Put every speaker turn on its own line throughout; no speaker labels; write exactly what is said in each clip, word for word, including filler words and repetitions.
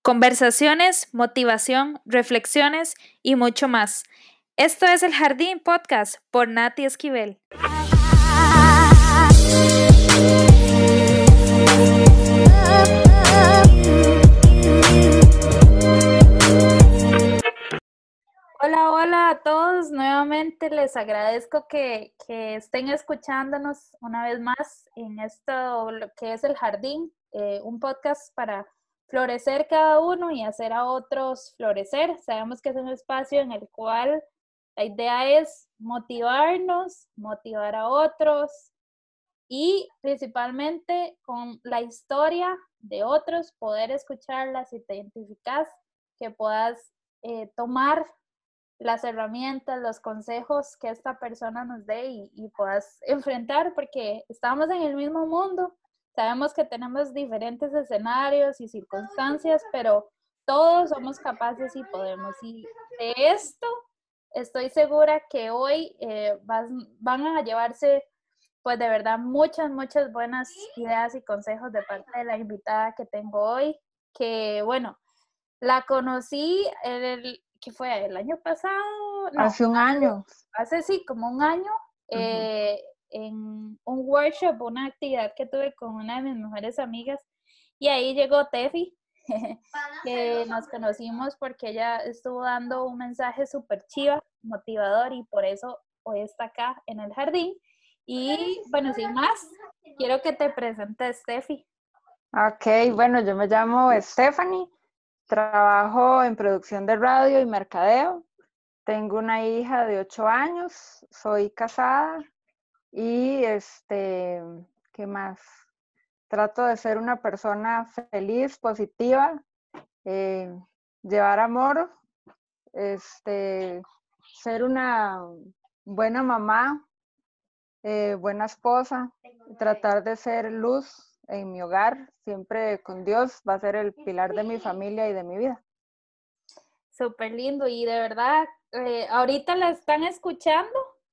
Conversaciones, motivación, reflexiones y mucho más. Esto es El Jardín Podcast por Nati Esquivel. Hola, hola a todos. Nuevamente les agradezco que, que estén escuchándonos una vez más en esto, lo que es El Jardín, eh, un podcast para florecer cada uno y hacer a otros florecer. Sabemos que es un espacio en el cual la idea es motivarnos, motivar a otros y principalmente con la historia de otros, poder escucharlas y te identificas, que puedas eh, tomar las herramientas, los consejos que esta persona nos dé y, y puedas enfrentar, porque estamos en el mismo mundo, sabemos que tenemos diferentes escenarios y circunstancias, pero todos somos capaces y podemos. Y de esto estoy segura que hoy eh, vas, van a llevarse, pues de verdad, muchas, muchas buenas ideas y consejos de parte de la invitada que tengo hoy, que bueno, la conocí en el, ¿qué fue? ¿El año pasado? No,
hace un año.
Hace sí, como un año, eh, uh-huh. en un workshop, una actividad que tuve con una de mis mejores amigas, y ahí llegó Tefi, que nos conocimos porque ella estuvo dando un mensaje súper chiva, motivador, y por eso hoy está acá en el jardín. Y bueno, sin más, quiero que te presentes, Tefi.
Ok, bueno, yo me llamo Stephanie, trabajo en producción de radio y mercadeo, tengo una hija de ocho años, soy casada y este, ¿qué más? Trato de ser una persona feliz, positiva, eh, llevar amor, este, ser una buena mamá, eh, buena esposa, tratar de ser luz en mi hogar, siempre con Dios, va a ser el pilar de mi familia y de mi vida.
Súper lindo, y de verdad, eh, ahorita la están escuchando,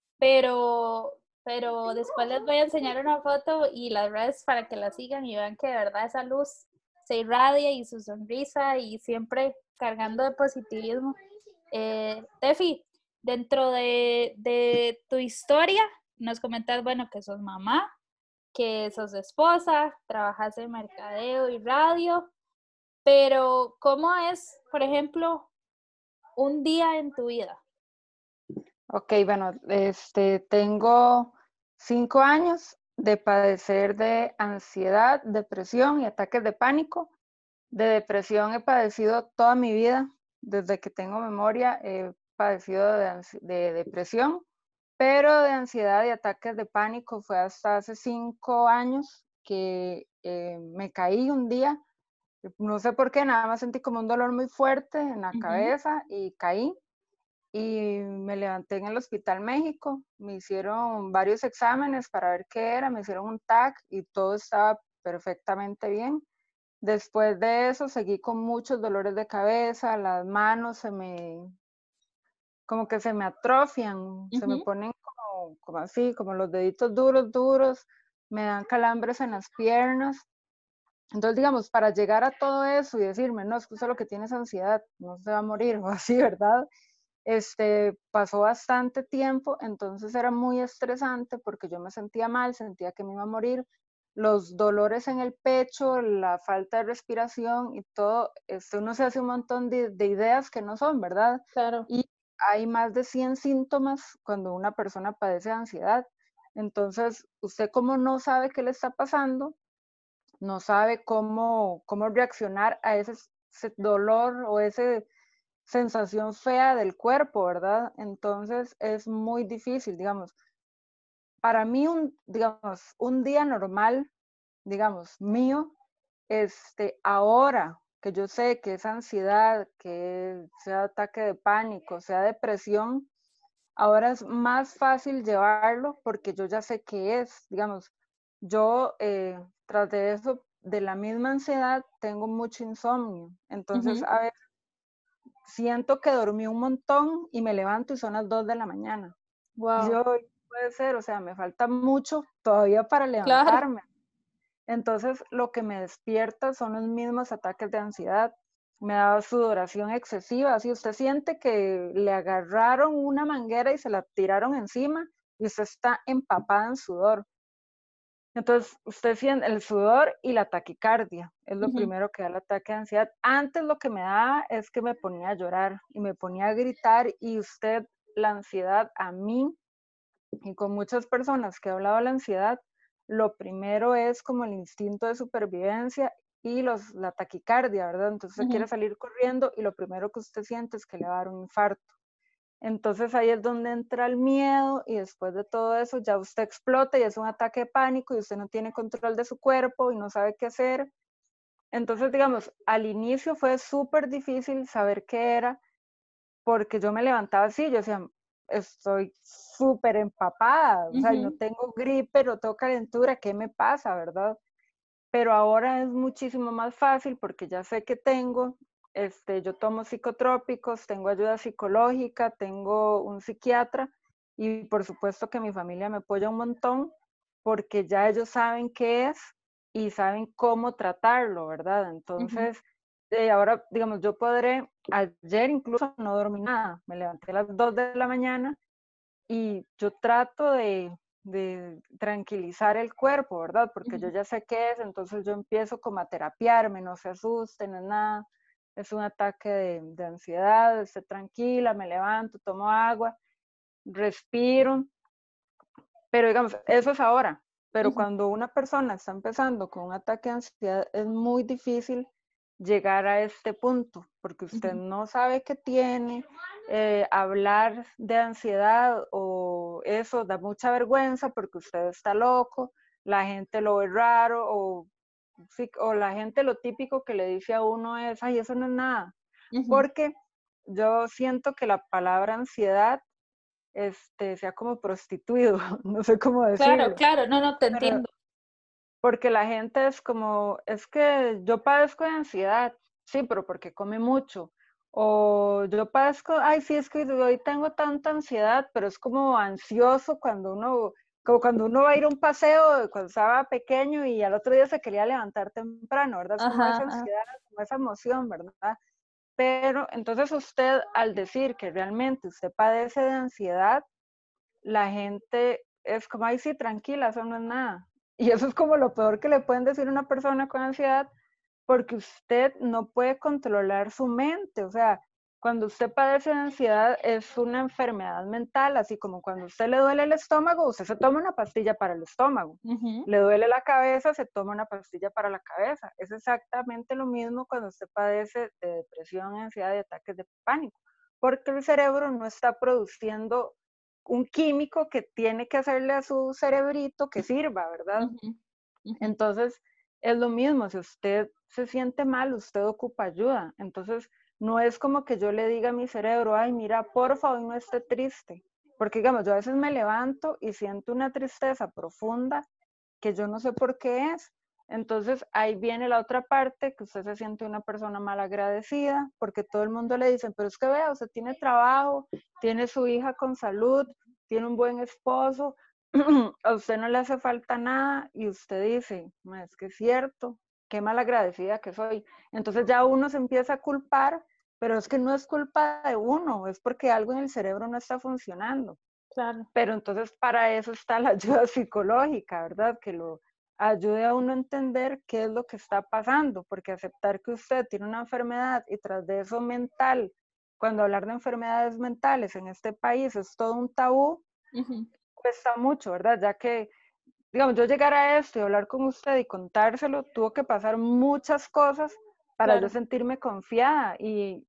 pero, pero después les voy a enseñar una foto y las redes para que la sigan y vean que de verdad esa luz se irradia y su sonrisa y siempre cargando de positivismo. Eh, Tefi, dentro de, de tu historia, nos comentas, bueno, que sos mamá, que sos esposa, trabajas en mercadeo y radio, pero ¿cómo es, por ejemplo, un día en tu vida?
Ok, bueno, este, tengo cinco años de padecer de ansiedad, depresión y ataques de pánico. De depresión he padecido toda mi vida, desde que tengo memoria he padecido de, de depresión, pero de ansiedad y ataques de pánico fue hasta hace cinco años que eh, me caí un día, no sé por qué, nada más sentí como un dolor muy fuerte en la uh-huh. cabeza y caí y me levanté en el Hospital México, me hicieron varios exámenes para ver qué era, me hicieron un T A C y todo estaba perfectamente bien. Después de eso seguí con muchos dolores de cabeza, las manos se me, como que se me atrofian, uh-huh. se me ponen como, como así, como los deditos duros, duros, me dan calambres en las piernas. Entonces, digamos, para llegar a todo eso y decirme, no, es que usted lo que tiene es ansiedad, no se va a morir, o así, ¿verdad? Este, pasó bastante tiempo, entonces era muy estresante porque yo me sentía mal, sentía que me iba a morir, los dolores en el pecho, la falta de respiración y todo, este, uno se hace un montón de, de ideas que no son, ¿verdad?
Claro.
Y hay más de cien síntomas cuando una persona padece de ansiedad, entonces usted como no sabe qué le está pasando, no sabe cómo, cómo reaccionar a ese, ese dolor o ese sensación fea del cuerpo, ¿verdad? Entonces es muy difícil, digamos. Para mí, un, digamos, un día normal, digamos, mío, este, ahora que yo sé que es ansiedad, que sea ataque de pánico, sea depresión, ahora es más fácil llevarlo porque yo ya sé qué es, digamos, yo eh, tras de eso, de la misma ansiedad, tengo mucho insomnio, entonces uh-huh. a veces siento que dormí un montón y me levanto y son las dos de la mañana.
Wow.
Yo, puede ser, o sea, me falta mucho todavía para levantarme. Claro. Entonces, lo que me despierta son los mismos ataques de ansiedad. me daba sudoración excesiva, así usted siente que le agarraron una manguera y se la tiraron encima y usted está empapada en sudor. Entonces, usted siente el sudor y la taquicardia, es lo
Ujú,
primero que da el ataque de ansiedad. Antes lo que me daba es que me ponía a llorar y me ponía a gritar y usted, la ansiedad a mí y con muchas personas que he hablado de la ansiedad, lo primero es como el instinto de supervivencia y los, la taquicardia, ¿verdad? Entonces usted quiere
ujú,
salir corriendo y lo primero que usted siente es que le va a dar un infarto. Entonces ahí es donde entra el miedo y después de todo eso ya usted explota y es un ataque de pánico y usted no tiene control de su cuerpo y no sabe qué hacer. Entonces, digamos, al inicio fue súper difícil saber qué era porque yo me levantaba así, yo decía, estoy súper empapada, o sea, no
ujú,
tengo gripe, no tengo calentura, ¿qué me pasa, verdad? Pero ahora es muchísimo más fácil porque ya sé que tengo, este, yo tomo psicotrópicos, tengo ayuda psicológica, tengo un psiquiatra y por supuesto que mi familia me apoya un montón porque ya ellos saben qué es y saben cómo tratarlo, ¿verdad?
ujú.
Entonces, eh, ahora, digamos, yo podré, ayer incluso no dormí nada, me levanté a las dos de la mañana y yo trato de, de tranquilizar el cuerpo, ¿verdad? Porque yo
Ujú.
ya sé qué es, entonces yo empiezo como a terapiarme, no se asusten, no es nada, es un ataque de, de ansiedad, esté tranquila, me levanto, tomo agua, respiro, pero digamos, eso es ahora, pero
Ujú,
cuando una persona está empezando con un ataque de ansiedad es muy difícil llegar a este punto, porque usted
ujú,
no sabe qué tiene, eh, hablar de ansiedad o eso da mucha vergüenza porque usted está loco, la gente lo ve raro o, sí, o la gente lo típico que le dice a uno es, ay, eso no es nada,
ujú.
porque yo siento que la palabra ansiedad este, se ha como prostituido, no sé cómo
Claro,
decirlo,
claro, no, no te
pero
entiendo.
porque la gente es como, es que yo padezco de ansiedad, sí, pero porque come mucho. O yo padezco, ay, sí, es que hoy tengo tanta ansiedad, pero es como ansioso cuando uno, como cuando uno va a ir a un paseo, cuando estaba pequeño y al otro día se quería levantar temprano, ¿verdad? Es como
Ajá,
esa
ajá.
ansiedad, como esa emoción, ¿verdad? Pero entonces usted, al decir que realmente usted padece de ansiedad, la gente es como, ay, sí, tranquila, eso no es nada. Y eso es como lo peor que le pueden decir a una persona con ansiedad, porque usted no puede controlar su mente. O sea, cuando usted padece de ansiedad es una enfermedad mental, así como cuando a usted le duele el estómago, usted se toma una pastilla para el estómago.
Ujú.
Le duele la cabeza, se toma una pastilla para la cabeza. Es exactamente lo mismo cuando usted padece de depresión, ansiedad y ataques de pánico, porque el cerebro no está produciendo un químico que tiene que hacerle a su cerebrito que sirva, ¿verdad?
Ujú, ujú.
Entonces, es lo mismo, si usted se siente mal, usted ocupa ayuda. Entonces, no es como que yo le diga a mi cerebro, ay, mira, por favor, no esté triste. Porque, digamos, yo a veces me levanto y siento una tristeza profunda que yo no sé por qué es. Entonces, ahí viene la otra parte, que usted se siente una persona mal agradecida, porque todo el mundo le dice, pero es que vea, usted tiene trabajo, tiene su hija con salud, tiene un buen esposo, a usted no le hace falta nada y usted dice, es que es cierto, qué mal agradecida que soy. Entonces ya uno se empieza a culpar, pero es que no es culpa de uno, es porque algo en el cerebro no está funcionando.
Claro.
Pero entonces para eso está la ayuda psicológica, ¿verdad? Que lo ayude a uno a entender qué es lo que está pasando, porque aceptar que usted tiene una enfermedad y tras de eso mental, cuando hablar de enfermedades mentales en este país es todo un tabú,
Ujú.
cuesta mucho, ¿verdad? Ya que, digamos, yo llegar a esto y hablar con usted y contárselo, tuvo que pasar muchas cosas para yo
Claro.
sentirme confiada y,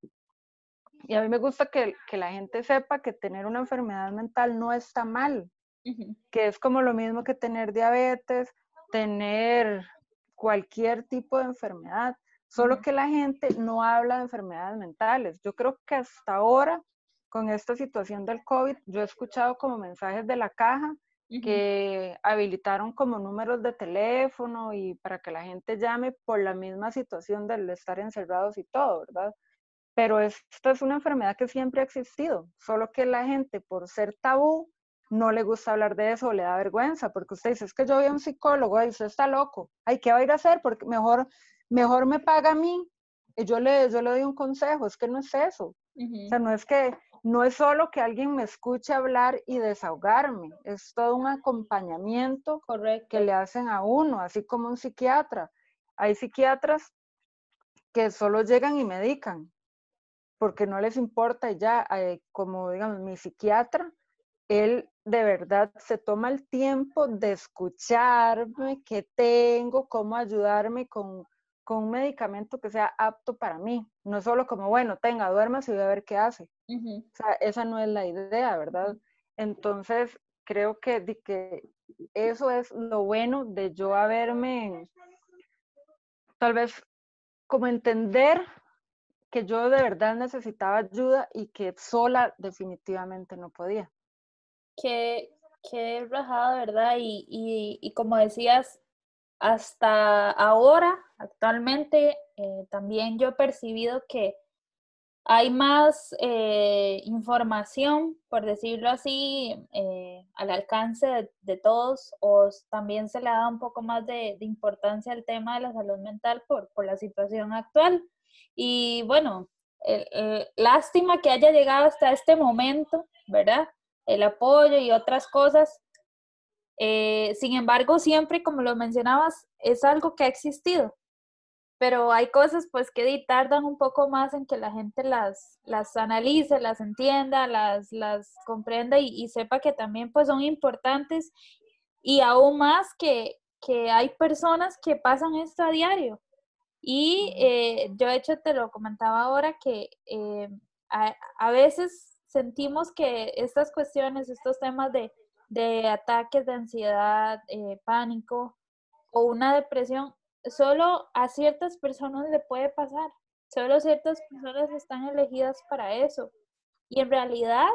y a mí me gusta que, que la gente sepa que tener una enfermedad mental no está mal,
Ujú,
que es como lo mismo que tener diabetes, tener cualquier tipo de enfermedad, solo
ujú,
que la gente no habla de enfermedades mentales. Yo creo que hasta ahora, con esta situación del COVID, yo he escuchado como mensajes de la caja
ujú.
que habilitaron como números de teléfono y para que la gente llame por la misma situación del estar encerrados y todo, ¿verdad? Pero esta es una enfermedad que siempre ha existido, solo que la gente por ser tabú no le gusta hablar de eso o le da vergüenza, porque usted dice, es que yo voy a un psicólogo y usted está loco, ay, ¿qué va a ir a hacer? Porque mejor, mejor me paga a mí y yo le, yo le doy un consejo, es que no es eso.
Uh-huh.
O sea, no es que, no es solo que alguien me escuche hablar y desahogarme, es todo un acompañamiento
Correcto.
que le hacen a uno, así como un psiquiatra. Hay psiquiatras que solo llegan y medican, porque no les importa y ya, eh, como digamos, mi psiquiatra, él de verdad se toma el tiempo de escucharme, qué tengo, cómo ayudarme con, con un medicamento que sea apto para mí. No solo como, bueno, tenga, duérmase y voy a ver qué hace.
Uh-huh.
O sea, esa no es la idea, ¿verdad?
Uh-huh.
Entonces, creo que, de que eso es lo bueno de yo haberme, tal vez, como entender que yo de verdad necesitaba ayuda y que sola definitivamente no podía.
Qué, qué rajado, ¿verdad? Y, y, y como decías, hasta ahora, actualmente, eh, también yo he percibido que hay más eh, información, por decirlo así, eh, al alcance de, de todos, o también se le da un poco más de, de importancia al tema de la salud mental por, por la situación actual. Y bueno, el, el, lástima que haya llegado hasta este momento, ¿verdad? El apoyo y otras cosas. Eh, sin embargo, siempre, como lo mencionabas, es algo que ha existido, pero hay cosas pues que tardan un poco más en que la gente las, las analice, las entienda, las, las comprenda y, y sepa que también pues son importantes, y aún más que, que hay personas que pasan esto a diario. Y eh, yo de hecho te lo comentaba ahora que eh, a, a veces sentimos que estas cuestiones, estos temas de, de ataques de ansiedad, eh, pánico o una depresión, solo a ciertas personas le puede pasar. Solo ciertas personas están elegidas para eso. Y en realidad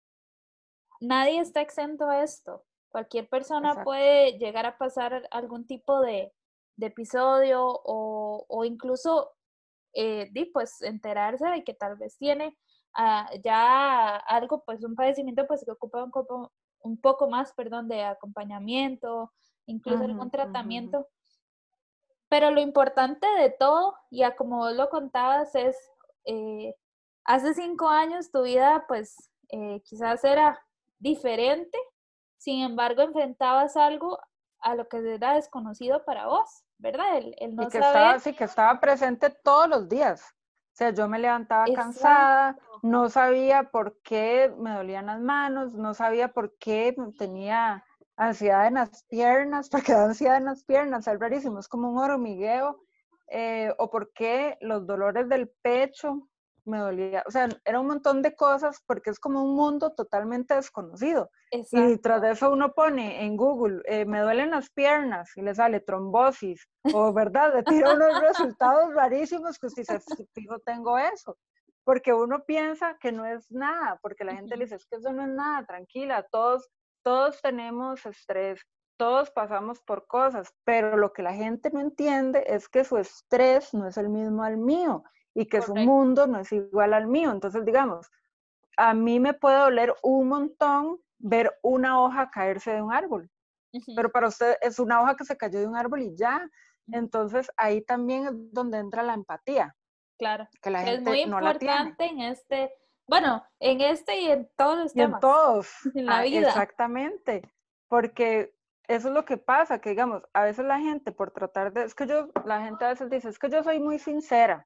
nadie está exento a esto. Cualquier persona
Exacto.
puede llegar a pasar algún tipo de, de episodio o, o incluso eh, di, pues enterarse de que tal vez tiene uh, ya algo, pues un padecimiento pues que ocupa un poco, un poco más, perdón, de acompañamiento, incluso algún
Uh-huh, uh-huh.
tratamiento. Pero lo importante de todo, y a como vos lo contabas, es eh, hace cinco años tu vida pues eh, quizás era diferente, sin embargo enfrentabas algo a lo que era desconocido para vos, ¿verdad? El, el
Y
no
que
saber.
estaba, sí, que estaba presente todos los días. O sea, yo me levantaba cansada,
Exacto.
no sabía por qué me dolían las manos, no sabía por qué tenía ansiedad en las piernas, porque da ansiedad en las piernas, es rarísimo, es como un hormigueo, eh, o por qué los dolores del pecho me dolía, o sea, era un montón de cosas porque es como un mundo totalmente desconocido. Y tras
Exacto.
de eso uno pone en Google, eh, me duelen las piernas y le sale trombosis, o verdad, le tira unos resultados rarísimos que si se fijo tengo eso. Porque uno piensa que no es nada, porque la gente le dice, es que eso no es nada, tranquila, todos, todos tenemos estrés, todos pasamos por cosas, pero lo que la gente no entiende es que su estrés no es el mismo al mío y que su
Correcto.
mundo no es igual al mío. Entonces, digamos, a mí me puede doler un montón ver una hoja caerse de un árbol,
Uh-huh.
pero para usted es una hoja que se cayó de un árbol y ya.
Uh-huh.
Entonces ahí también es donde entra la empatía,
Claro,
que la
que es muy
gente no la tiene.
importante en este, bueno, en este y en todos los
Y en
temas,
todos,
en la
ah,
vida.
exactamente, porque eso es lo que pasa, que digamos, a veces la gente por tratar de, es que yo, la gente a veces dice, es que yo soy muy sincera,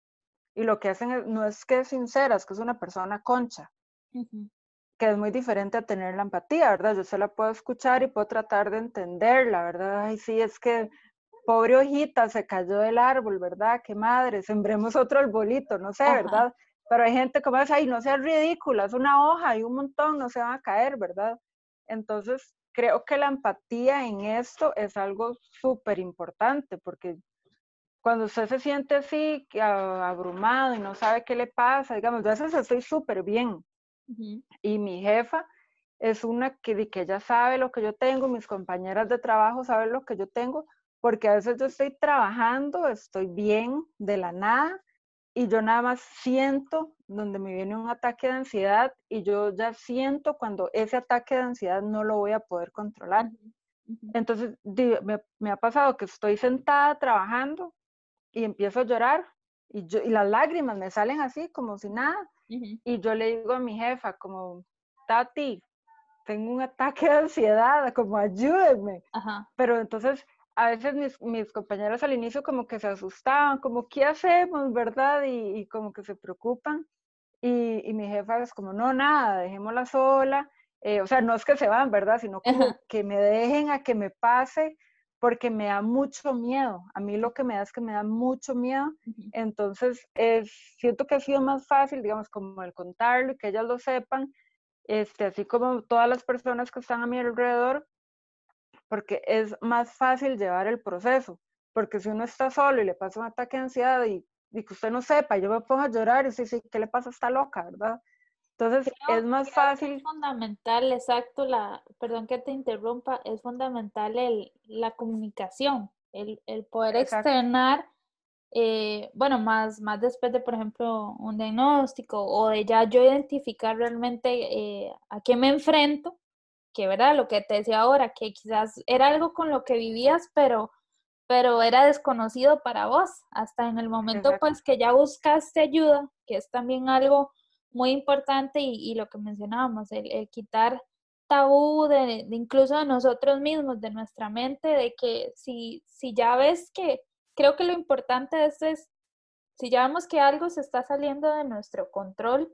y lo que hacen es, no es que es sincera, es que es una persona concha,
Uh-huh.
que es muy diferente a tener la empatía, ¿verdad? Yo se la puedo escuchar y puedo tratar de entenderla, ¿verdad? Ay, sí, es que pobre hojita se cayó del árbol, ¿verdad? Qué madre, sembremos otro arbolito, no sé,
Ajá.
¿verdad? Pero hay gente como es, ay, no seas ridícula, es una hoja y un montón, no se van a caer, ¿verdad? Entonces, creo que la empatía en esto es algo súper importante, porque cuando usted se siente así, abrumado y no sabe qué le pasa, digamos, yo a veces estoy súper bien,
Uh-huh.
y mi jefa es una que, que ella sabe lo que yo tengo, mis compañeras de trabajo saben lo que yo tengo, porque a veces yo estoy trabajando, estoy bien de la nada y yo nada más siento donde me viene un ataque de ansiedad y yo ya siento cuando ese ataque de ansiedad no lo voy a poder controlar.
Uh-huh. Uh-huh.
Entonces me, me ha pasado que estoy sentada trabajando y empiezo a llorar y, yo, y las lágrimas me salen así como si nada.
Uh-huh.
Y yo le digo a mi jefa como, Tati, tengo un ataque de ansiedad, como ayúdenme.
Ajá.
Pero entonces a veces mis, mis compañeros al inicio como que se asustaban, como, ¿qué hacemos, verdad? Y, y como que se preocupan. Y, y mi jefa es como, no, nada, dejémosla sola. Eh, o sea, no es que se van, ¿verdad? Sino como
Ajá.
que me dejen a que me pase, porque me da mucho miedo. A mí lo que me da es que me da mucho miedo.
Uh-huh.
Entonces, es, siento que ha sido más fácil, digamos, como el contarlo y que ellas lo sepan, este, así como todas las personas que están a mi alrededor, porque es más fácil llevar el proceso. Porque si uno está solo y le pasa un ataque de ansiedad y, y que usted no sepa, yo me pongo a llorar y sí, sí, ¿qué le pasa? Está loca, ¿verdad? Entonces, es
Creo,
más
creo que es
fácil.
fundamental, exacto, la, perdón que te interrumpa, es fundamental el, la comunicación, el, el poder
Exacto.
externar, eh, bueno, más, más después de, por ejemplo, un diagnóstico o de ya yo identificar realmente eh, a qué me enfrento, que verdad, lo que te decía ahora, que quizás era algo con lo que vivías, pero, pero era desconocido para vos, hasta en el momento
Exacto.
pues que ya buscaste ayuda, que es también algo muy importante y, y lo que mencionábamos, el, el quitar tabú de, de incluso de nosotros mismos, de nuestra mente, de que si, si ya ves que, creo que lo importante de esto es, si ya vemos que algo se está saliendo de nuestro control,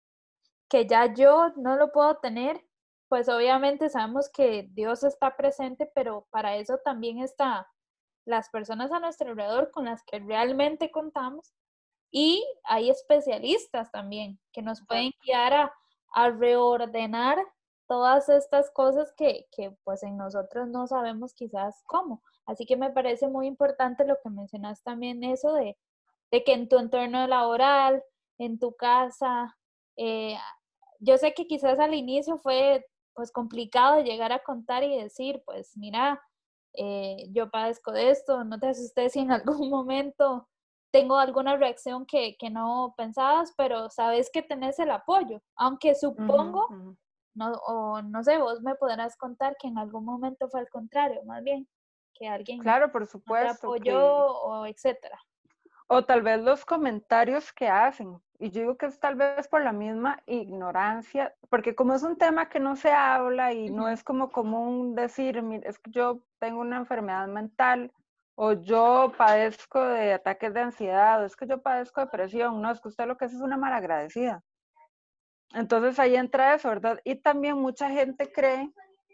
que ya yo no lo puedo tener, pues obviamente sabemos que Dios está presente, pero para eso también está las personas a nuestro alrededor con las que realmente contamos y hay especialistas también que nos pueden
Exacto.
guiar a, a reordenar todas estas cosas que, que pues en nosotros no sabemos quizás cómo. Así que me parece muy importante lo que mencionas también, eso de, de que en tu entorno laboral, en tu casa, eh, yo sé que quizás al inicio fue pues complicado llegar a contar y decir, pues mira, eh, yo padezco de esto, no te asustes si en algún momento tengo alguna reacción que, que no pensabas, pero sabes que tenés el apoyo, aunque
Uh-huh,
supongo,
uh-huh.
no, o no sé, vos me podrás contar que en algún momento fue al contrario, más bien, que alguien
Claro, por
no te
supuesto
apoyó
que,
o etcétera.
o tal vez los comentarios que hacen, y yo digo que es tal vez por la misma ignorancia, porque como es un tema que no se habla y no
Ujú.
es como común decir, "Mira, es que yo tengo una enfermedad mental, o yo padezco de ataques de ansiedad, o es que yo padezco de depresión", no, es que usted lo que es es una malagradecida. Entonces ahí entra eso, ¿verdad? Y también mucha gente cree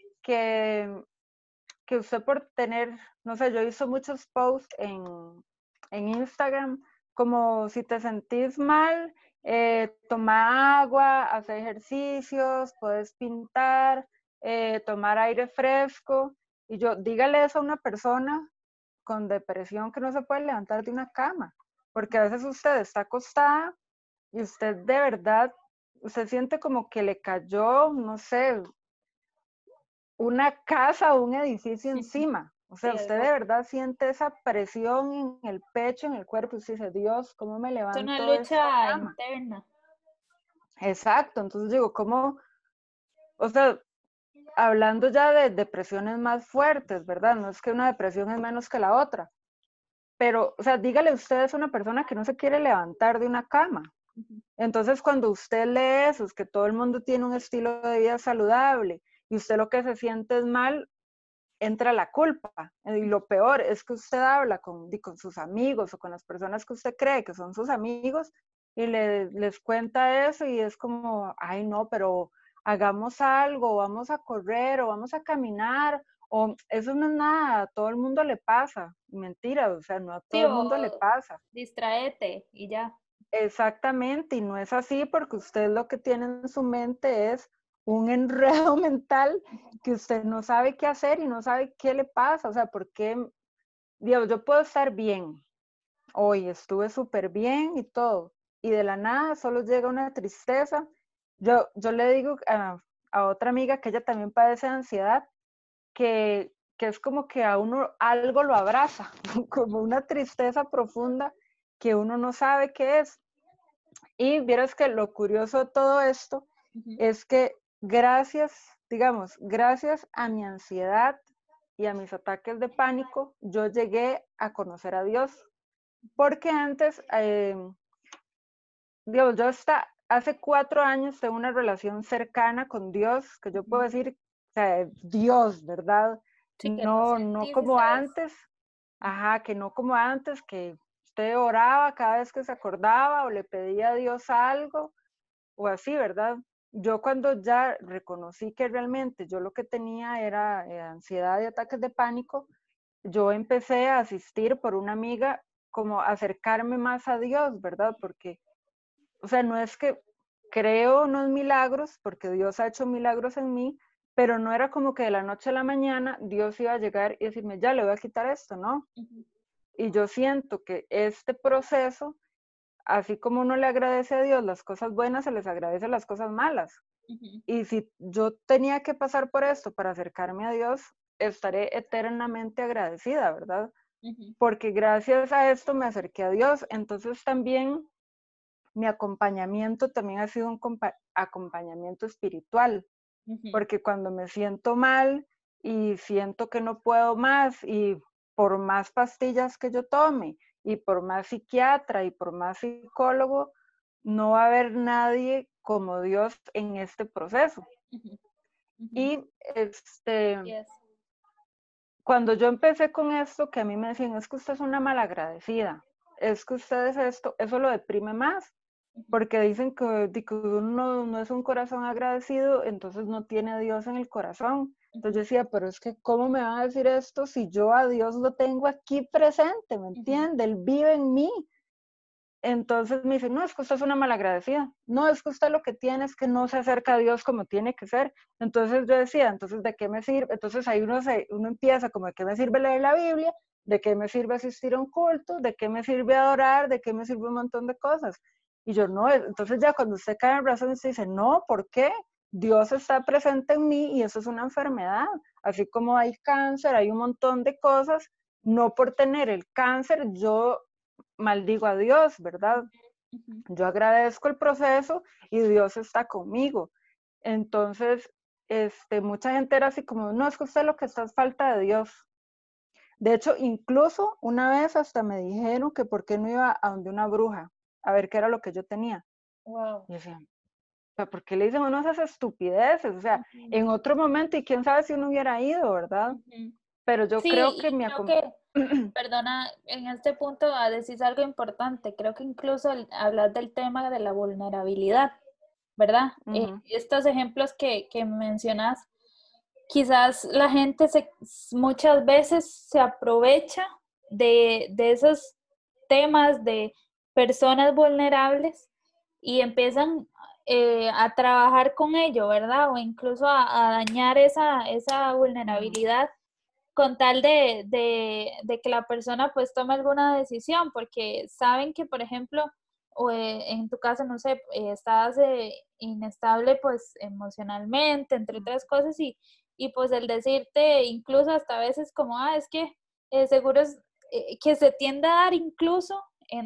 que, que usted por tener, no sé, yo hice muchos posts en, en Instagram, como si te sentís mal, eh, toma agua, hace ejercicios, puedes pintar, eh, tomar aire fresco. Y yo, dígale eso a una persona con depresión que no se puede levantar de una cama, porque a veces usted está acostada y usted de verdad, usted siente como que le cayó, no sé, una casa o un edificio encima. O
Sí,
sea, usted
algo,
de verdad siente esa presión en el pecho, en el cuerpo, y usted dice, Dios, ¿cómo me
es una
levanto de esta
lucha
cama?
interna.
Exacto, entonces digo, ¿cómo? O sea, hablando ya de depresiones más fuertes, ¿verdad? No es que una depresión es menos que la otra, pero, o sea, dígale usted es una persona que no se quiere levantar de una cama.
Ujú.
Entonces, cuando usted lee eso, es que todo el mundo tiene un estilo de vida saludable y usted lo que se siente es mal, entra la culpa. Y lo peor es que usted habla con, con sus amigos o con las personas que usted cree que son sus amigos y le, les cuenta eso y es como, ay no, pero hagamos algo, vamos a correr o vamos a caminar, o eso no es nada, a todo el mundo le pasa. Mentira, o sea, no a
Sí,
todo el
o
mundo le pasa.
distraete y ya.
Exactamente, y no es así porque usted lo que tiene en su mente es un enredo mental que usted no sabe qué hacer y no sabe qué le pasa, o sea, ¿por qué? Dios, yo puedo estar bien, hoy estuve súper bien y todo, y de la nada solo llega una tristeza. Yo, yo le digo a, a otra amiga que ella también padece de ansiedad, que, que es como que a uno algo lo abraza, como una tristeza profunda que uno no sabe qué es. Y vieras que lo curioso de todo esto
Ujú.
es que gracias, digamos, gracias a mi ansiedad y a mis ataques de pánico, yo llegué a conocer a Dios. Porque antes, eh, Dios, yo hasta hace cuatro años tengo una relación cercana con Dios, que yo puedo decir, o sea, Dios, ¿verdad?
Sí, que lo
No, no
sentís y
como
sabes.
antes, ajá, que no como antes, que usted oraba cada vez que se acordaba o le pedía a Dios algo o así, ¿verdad? Yo cuando ya reconocí que realmente yo lo que tenía era eh, ansiedad y ataques de pánico, yo empecé a asistir por una amiga como acercarme más a Dios, ¿verdad? Porque, o sea, no es que creo unos milagros, porque Dios ha hecho milagros en mí, pero no era como que de la noche a la mañana Dios iba a llegar y decirme, ya le voy a quitar esto, ¿no?
Ujú,
Y yo siento que este proceso, así como uno le agradece a Dios las cosas buenas, se les agradece las cosas malas.
ujú,
Y si yo tenía que pasar por esto para acercarme a Dios, estaré eternamente agradecida, ¿verdad?
ujú,
Porque gracias a esto me acerqué a Dios. Entonces también mi acompañamiento también ha sido un acompañamiento espiritual,
ujú,
porque cuando me siento mal y siento que no puedo más y por más pastillas que yo tome y por más psiquiatra y por más psicólogo, no va a haber nadie como Dios en este proceso.
ujú, ujú.
Y este,
Yes.
cuando yo empecé con esto, que a mí me decían, es que usted es una malagradecida, es que usted es esto, eso lo deprime más,
Ujú,
porque dicen que, que uno no, no es un corazón agradecido, entonces no tiene a Dios en el corazón. Entonces
ujú,
yo decía, pero es que ¿cómo me van a decir esto si yo a Dios lo tengo aquí presente? ¿Me
ujú,
entiende? Él vive en mí. Entonces me dicen, no, es que usted es una malagradecida. No, es que usted lo que tiene es que no se acerca a Dios como tiene que ser. Entonces yo decía, entonces, ¿de qué me sirve? Entonces ahí uno, se, uno empieza como, ¿de qué me sirve leer la Biblia? ¿De qué me sirve asistir a un culto? ¿De qué me sirve adorar? ¿De qué me sirve un montón de cosas? Y yo, no, entonces ya cuando usted cae en razón, usted dice, no, ¿por qué? Dios está presente en mí y eso es una enfermedad. Así como hay cáncer, hay un montón de cosas. No por tener el cáncer, yo maldigo a Dios, ¿verdad?
ujú.
Yo agradezco el proceso y Dios está conmigo. Entonces, este, mucha gente era así como, no, es que usted lo que está es falta de Dios. De hecho, incluso una vez hasta me dijeron que por qué no iba a donde una bruja a ver qué era lo que yo tenía.
Wow.
Y decía, ¿por qué le dicen uno esas estupideces? O sea,
Ujú,
en otro momento, y quién sabe si uno hubiera ido, ¿verdad?
ujú.
Pero yo creo
Sí,
que
y
mi
creo
acom-
que, perdona, en este punto ah, decís algo importante. Creo que incluso el hablar del tema de la vulnerabilidad, ¿verdad? Eh,
Ujú,
estos ejemplos que, que mencionas, quizás la gente se, muchas veces se aprovecha de, de esos temas de personas vulnerables y empiezan eh, a trabajar con ello, ¿verdad? O incluso a, a dañar esa, esa
ujú,
vulnerabilidad con tal de, de, de que la persona pues tome alguna decisión, porque saben que, por ejemplo, o eh, en tu caso, no sé, eh, estás eh, inestable pues emocionalmente, entre otras cosas, y, y pues el decirte incluso hasta a veces como, ah, es que eh, seguro es eh, que se tiende a dar incluso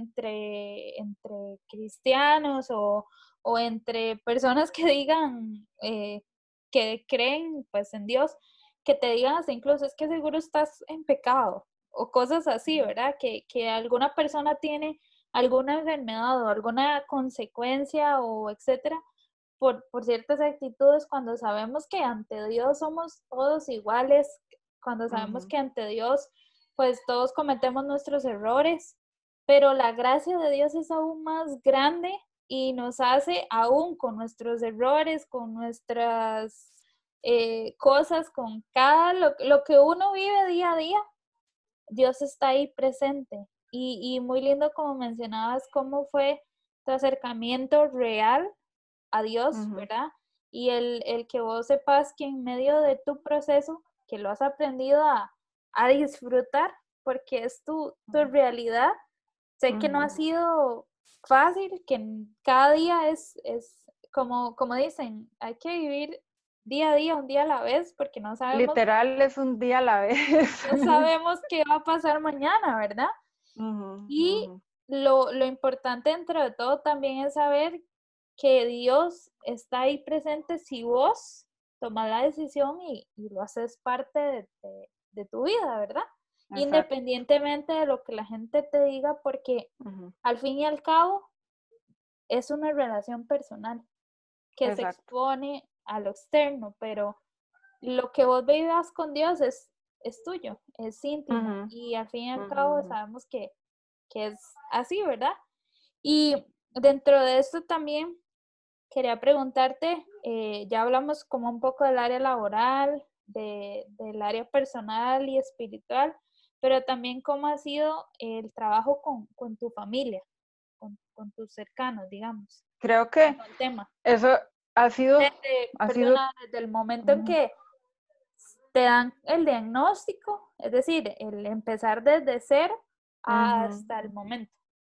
entre, entre cristianos o, o entre personas que digan eh, que creen pues en Dios, que te digan hasta incluso es que seguro estás en pecado o cosas así,
ujú,
¿verdad? Que, que alguna persona tiene alguna enfermedad o alguna consecuencia o etcétera por, por ciertas actitudes cuando sabemos que ante Dios somos todos iguales, cuando sabemos
ujú,
que ante Dios pues todos cometemos nuestros errores, pero la gracia de Dios es aún más grande y nos hace aún con nuestros errores, con nuestras eh, cosas, con cada lo, lo, que uno vive día a día, Dios está ahí presente. Y, y muy lindo como mencionabas cómo fue tu acercamiento real a Dios,
ujú,
¿verdad? Y el, el que vos sepas que en medio de tu proceso, que lo has aprendido a, a disfrutar, porque es tu, tu realidad. Sé que no ha
ujú.
sido fácil, que cada día es, es como, como dicen, hay que vivir día a día, un día a la vez, porque no sabemos,
Literal es un día a la vez.
no sabemos qué va a pasar mañana, ¿verdad?
Ujú,
Y
ujú,
lo, lo importante dentro de todo también es saber que Dios está ahí presente si vos tomas la decisión y, y lo haces parte de, de, de tu vida, ¿verdad?
exacto.
independientemente de lo que la gente te diga, porque
Ujú,
al fin y al cabo es una relación personal que se
exacto.
expone a lo externo, pero lo que vos vivas con Dios es, es tuyo, es íntimo
Ujú,
y al fin y al
ujú,
cabo
ujú.
sabemos que, que es así, ¿verdad? Y dentro de esto también quería preguntarte, eh, ya hablamos como un poco del área laboral, de, del área personal y espiritual, pero también cómo ha sido el trabajo con, con tu familia, con, con tus cercanos, digamos,
Creo que
con el tema.
eso ha sido,
Desde,
ha sido,
perdona, desde el momento en
ujú,
que te dan el diagnóstico, es decir, el empezar desde cero
ujú.
hasta el momento.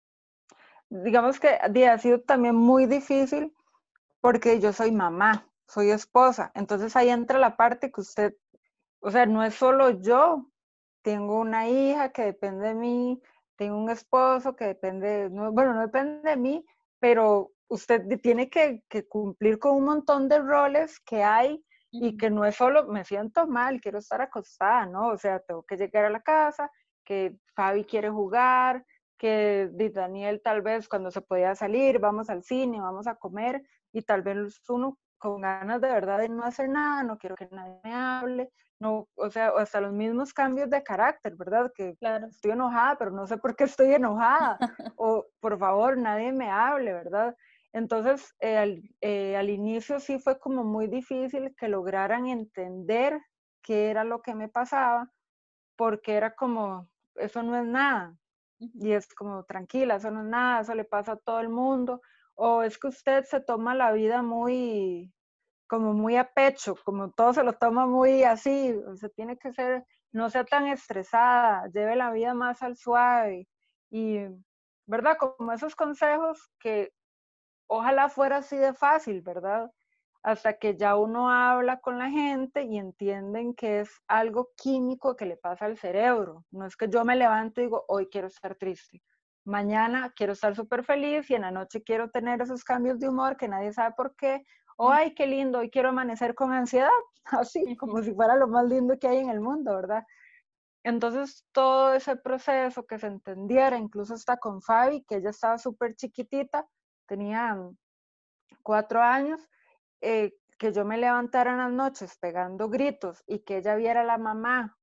Digamos que di, ha sido también muy difícil porque yo soy mamá, soy esposa. Entonces ahí entra la parte que usted, o sea, no es solo yo, tengo una hija que depende de mí, tengo un esposo que depende, no, bueno, no depende de mí, pero usted tiene que, que cumplir con un montón de roles que hay y
Ujú.
que no es solo me siento mal, quiero estar acostada, ¿no? O sea, tengo que llegar a la casa, que Fabi quiere jugar, que Daniel tal vez cuando se podía salir, vamos al cine, vamos a comer y tal vez uno con ganas de verdad de no hacer nada, no quiero que nadie me hable, no, o sea, hasta los mismos cambios de carácter, ¿verdad? Que
Claro,
estoy enojada, pero no sé por qué estoy enojada, o por favor, nadie me hable, ¿verdad? Entonces, eh, al, eh, al inicio sí fue como muy difícil que lograran entender qué era lo que me pasaba, porque era como, eso no es nada,
ujú,
y es como, tranquila, eso no es nada, eso le pasa a todo el mundo, o es que usted se toma la vida muy, como muy a pecho, como todo se lo toma muy así, o sea, tiene que ser, no sea tan estresada, lleve la vida más al suave y, ¿verdad? Como esos consejos que ojalá fuera así de fácil, ¿verdad? Hasta que ya uno habla con la gente y entienden que es algo químico que le pasa al cerebro. No es que yo me levanto y digo, hoy quiero estar triste. Mañana quiero estar súper feliz y en la noche quiero tener esos cambios de humor que nadie sabe por qué. O,
ujú,
ay, qué lindo, hoy quiero amanecer con ansiedad. Así,
ujú.
como si fuera lo más lindo que hay en el mundo, ¿verdad? Entonces, todo ese proceso que se entendiera, incluso hasta con Fabi, que ella estaba súper chiquitita, tenía cuatro años, eh, que yo me levantara en las noches pegando gritos y que ella viera a la mamá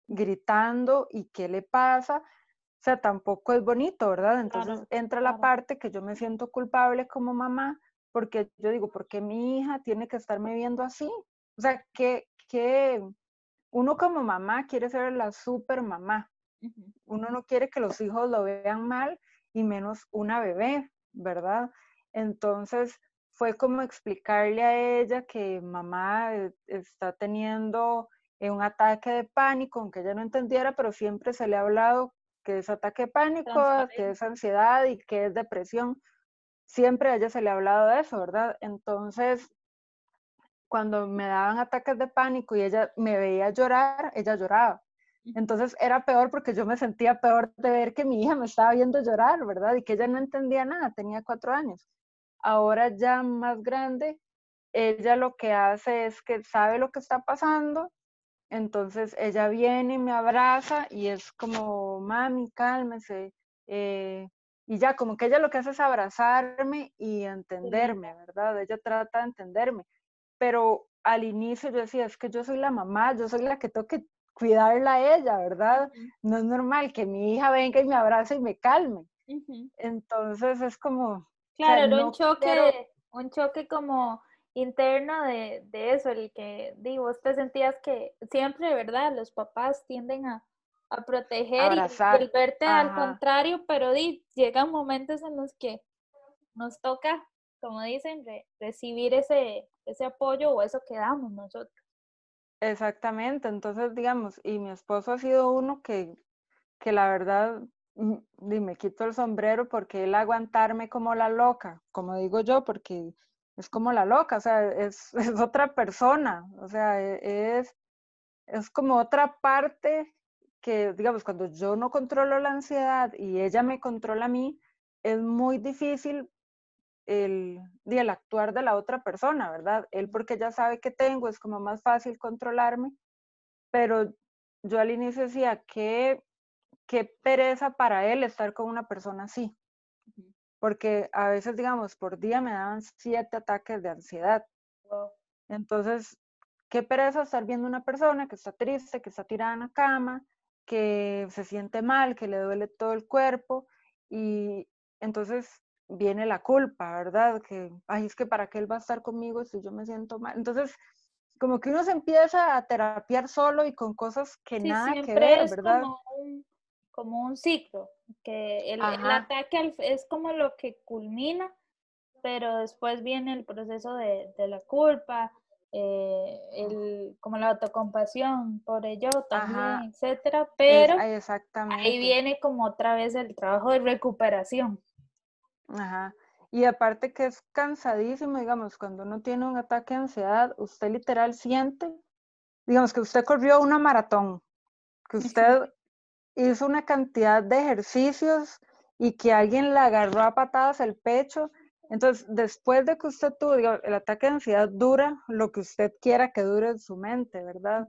gritando y qué le pasa, o sea, tampoco es bonito, ¿verdad? Entonces
Claro,
entra la
claro,
parte que yo me siento culpable como mamá, porque yo digo, ¿por qué mi hija tiene que estarme viendo así? O sea, que, que uno como mamá quiere ser la super mamá,
ujú,
uno no quiere que los hijos lo vean mal y menos una bebé, ¿verdad? Entonces fue como explicarle a ella que mamá eh, está teniendo eh, un ataque de pánico, aunque ella no entendiera, pero siempre se le ha hablado que es ataque de pánico, que es
transparente.
ansiedad y que es depresión. Siempre a ella se le ha hablado de eso, ¿verdad? Entonces, cuando me daban ataques de pánico y ella me veía llorar, ella lloraba.
Ujú.
Entonces era peor porque yo me sentía peor de ver que mi hija me estaba viendo llorar, ¿verdad? Y que ella no entendía nada, tenía cuatro años. Ahora ya más grande, ella lo que hace es que sabe lo que está pasando, entonces ella viene y me abraza y es como, mami, cálmese. Eh, y ya, como que ella lo que hace es abrazarme y
Qué linda.
entenderme, ¿verdad? Ella trata de entenderme, pero al inicio yo decía, es que yo soy la mamá, yo soy la que tengo que cuidarla a ella, ¿verdad?
Ujú,
No es normal que mi hija venga y me abrace y me calme.
ujú.
Entonces es como, o sea,
Claro, era un
no quiero,
choque, un choque como interno de, de eso, el que, digo, vos te sentías que siempre, ¿verdad? Los papás tienden a, a proteger y, y el
abrazar.
verte al
Ajá,
contrario, pero di, llegan momentos en los que nos toca, como dicen, re- recibir ese, ese apoyo o eso que damos nosotros.
exactamente. Entonces, digamos, y mi esposo ha sido uno que, que la verdad, mm, y me quito el sombrero porque él aguantarme como la loca, como digo yo, porque es como la loca, o sea, es, es otra persona, o sea, e- es, es como otra parte que, digamos, cuando yo no controlo la ansiedad y ella me controla a mí, es muy difícil el, el actuar de la otra persona, ¿verdad? Él porque ya sabe que tengo, es como más fácil controlarme, pero yo al inicio decía que qué pereza para él estar con una persona así, porque a veces, digamos, por día me daban siete ataques de ansiedad.
Wow.
Entonces, qué pereza estar viendo una persona que está triste, que está tirada en la cama, que se siente mal, que le duele todo el cuerpo, y entonces viene la culpa, ¿verdad? Que, ay, es que para qué él va a estar conmigo si yo me siento mal. Entonces, como que uno se empieza a terapiar solo y con cosas que
Sí,
nada que
siempre
ver,
es
¿verdad?
como un, como un ciclo, que el, el
Ajá,
ataque al- es como lo que culmina, pero después viene el proceso de, de la culpa, eh, el, como la autocompasión por ello
ajá,
también, etcétera,
es,
pero
ay,
ahí
exactamente.
viene como otra vez el trabajo de recuperación.
Ajá. Y aparte que es cansadísimo, digamos, cuando uno tiene un ataque de ansiedad, usted literal siente, digamos, que usted corrió una maratón, que usted hizo una cantidad de ejercicios y que alguien le agarró a patadas el pecho. Entonces, después de que usted tuvo, digamos, el ataque de ansiedad dura lo que usted quiera que dure en su mente, ¿verdad?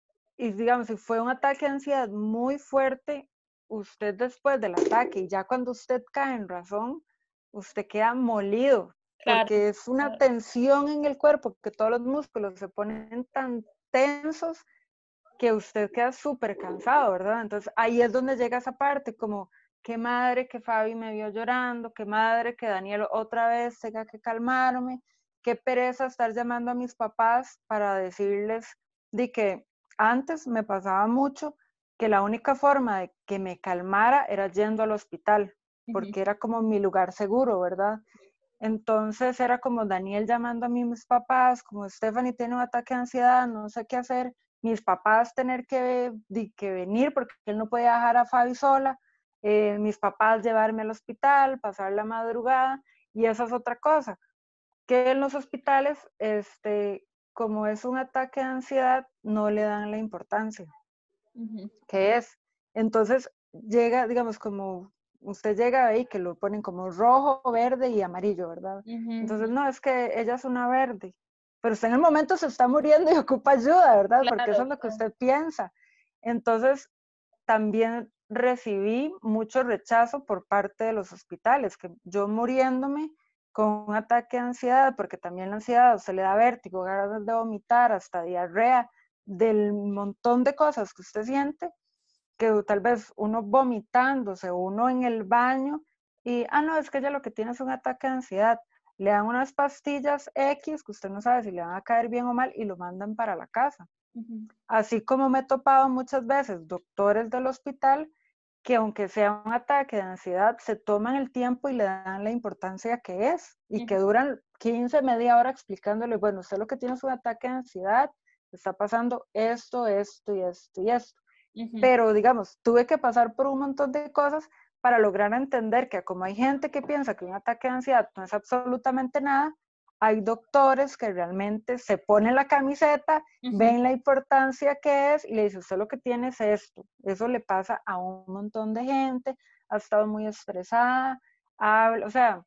Y digamos, si fue un ataque de ansiedad muy fuerte, usted después del ataque y ya cuando usted cae en razón, usted queda molido,
Claro,
porque es una
claro.
tensión en el cuerpo, que todos los músculos se ponen tan tensos que usted queda súper cansado, ¿verdad? Entonces ahí es donde llega esa parte, como, qué madre que Fabi me vio llorando, qué madre que Daniel otra vez tenga que calmarme, qué pereza estar llamando a mis papás para decirles de que antes me pasaba mucho que la única forma de que me calmara era yendo al hospital,
Ujú.
porque era como mi lugar seguro, ¿verdad? Entonces era como Daniel llamando a mis papás, como Stephanie tiene un ataque de ansiedad, no sé qué hacer, mis papás tener que, di, que venir porque él no podía dejar a Fabi sola, eh, mis papás llevarme al hospital, pasar la madrugada, y esa es otra cosa, que en los hospitales, este, como es un ataque de ansiedad, no le dan la importancia
Ujú.
que es. Entonces llega, digamos, como usted llega ahí que lo ponen como rojo, verde y amarillo, ¿verdad?
Ujú,
Entonces,
ujú.
no, es que ella es una verde, pero usted en el momento se está muriendo y ocupa ayuda, ¿verdad? Porque eso
Claro,
es lo que
claro.
usted piensa. Entonces, también recibí mucho rechazo por parte de los hospitales, que yo muriéndome con un ataque de ansiedad, porque también la ansiedad a usted le da vértigo, ganas de vomitar, hasta diarrea, del montón de cosas que usted siente, que tal vez uno vomitándose, uno en el baño, y, ah, no, es que ella lo que tiene es un ataque de ansiedad. Le dan unas pastillas X que usted no sabe si le van a caer bien o mal y lo mandan para la casa.
Ujú.
Así como me he topado muchas veces doctores del hospital que aunque sea un ataque de ansiedad, se toman el tiempo y le dan la importancia que es y que
Ujú.
duran quince, media hora explicándole, bueno, usted lo que tiene es un ataque de ansiedad, está pasando esto, esto y esto y esto.
Ujú.
Pero digamos, tuve que pasar por un montón de cosas para lograr entender que como hay gente que piensa que un ataque de ansiedad no es absolutamente nada, hay doctores que realmente se ponen la camiseta,
Ujú.
ven la importancia que es y le dicen, usted lo que tiene es esto. Eso le pasa a un montón de gente, ha estado muy estresada, habla, o sea,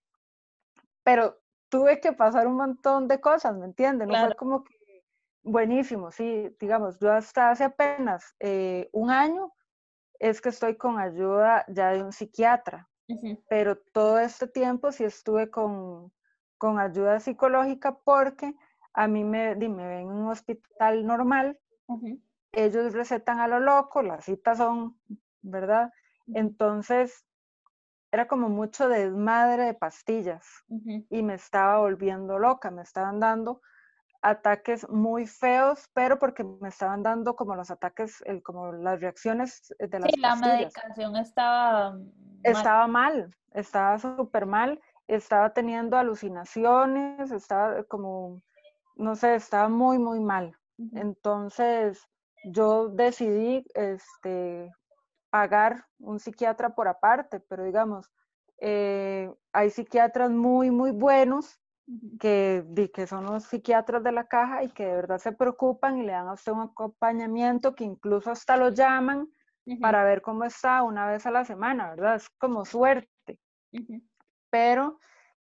pero tuve que pasar un montón de cosas, ¿me entiende? No fue
Claro.
como que buenísimo, sí, digamos, yo hasta hace apenas eh, un año es que estoy con ayuda ya de un psiquiatra,
Ujú.
pero todo este tiempo sí estuve con, con ayuda psicológica porque a mí me, me ven en un hospital normal,
Ujú.
ellos recetan a lo loco, las citas son, ¿verdad?
Ujú.
Entonces era como mucho desmadre de pastillas
Ujú.
y me estaba volviendo loca, me estaban dando ataques muy feos, pero porque me estaban dando como los ataques, el, como las reacciones de
Sí,
las
la
pastillas.
medicación estaba mal.
Estaba mal, estaba súper mal, estaba teniendo alucinaciones, estaba como, no sé, estaba muy, muy mal.
Ujú.
Entonces yo decidí este, pagar un psiquiatra por aparte, pero digamos, eh, hay psiquiatras muy, muy buenos
Ujú.
que, que son los psiquiatras de la caja y que de verdad se preocupan y le dan a usted un acompañamiento que incluso hasta lo llaman
Ujú.
para ver cómo está una vez a la semana, ¿verdad? Es como suerte,
Ujú.
pero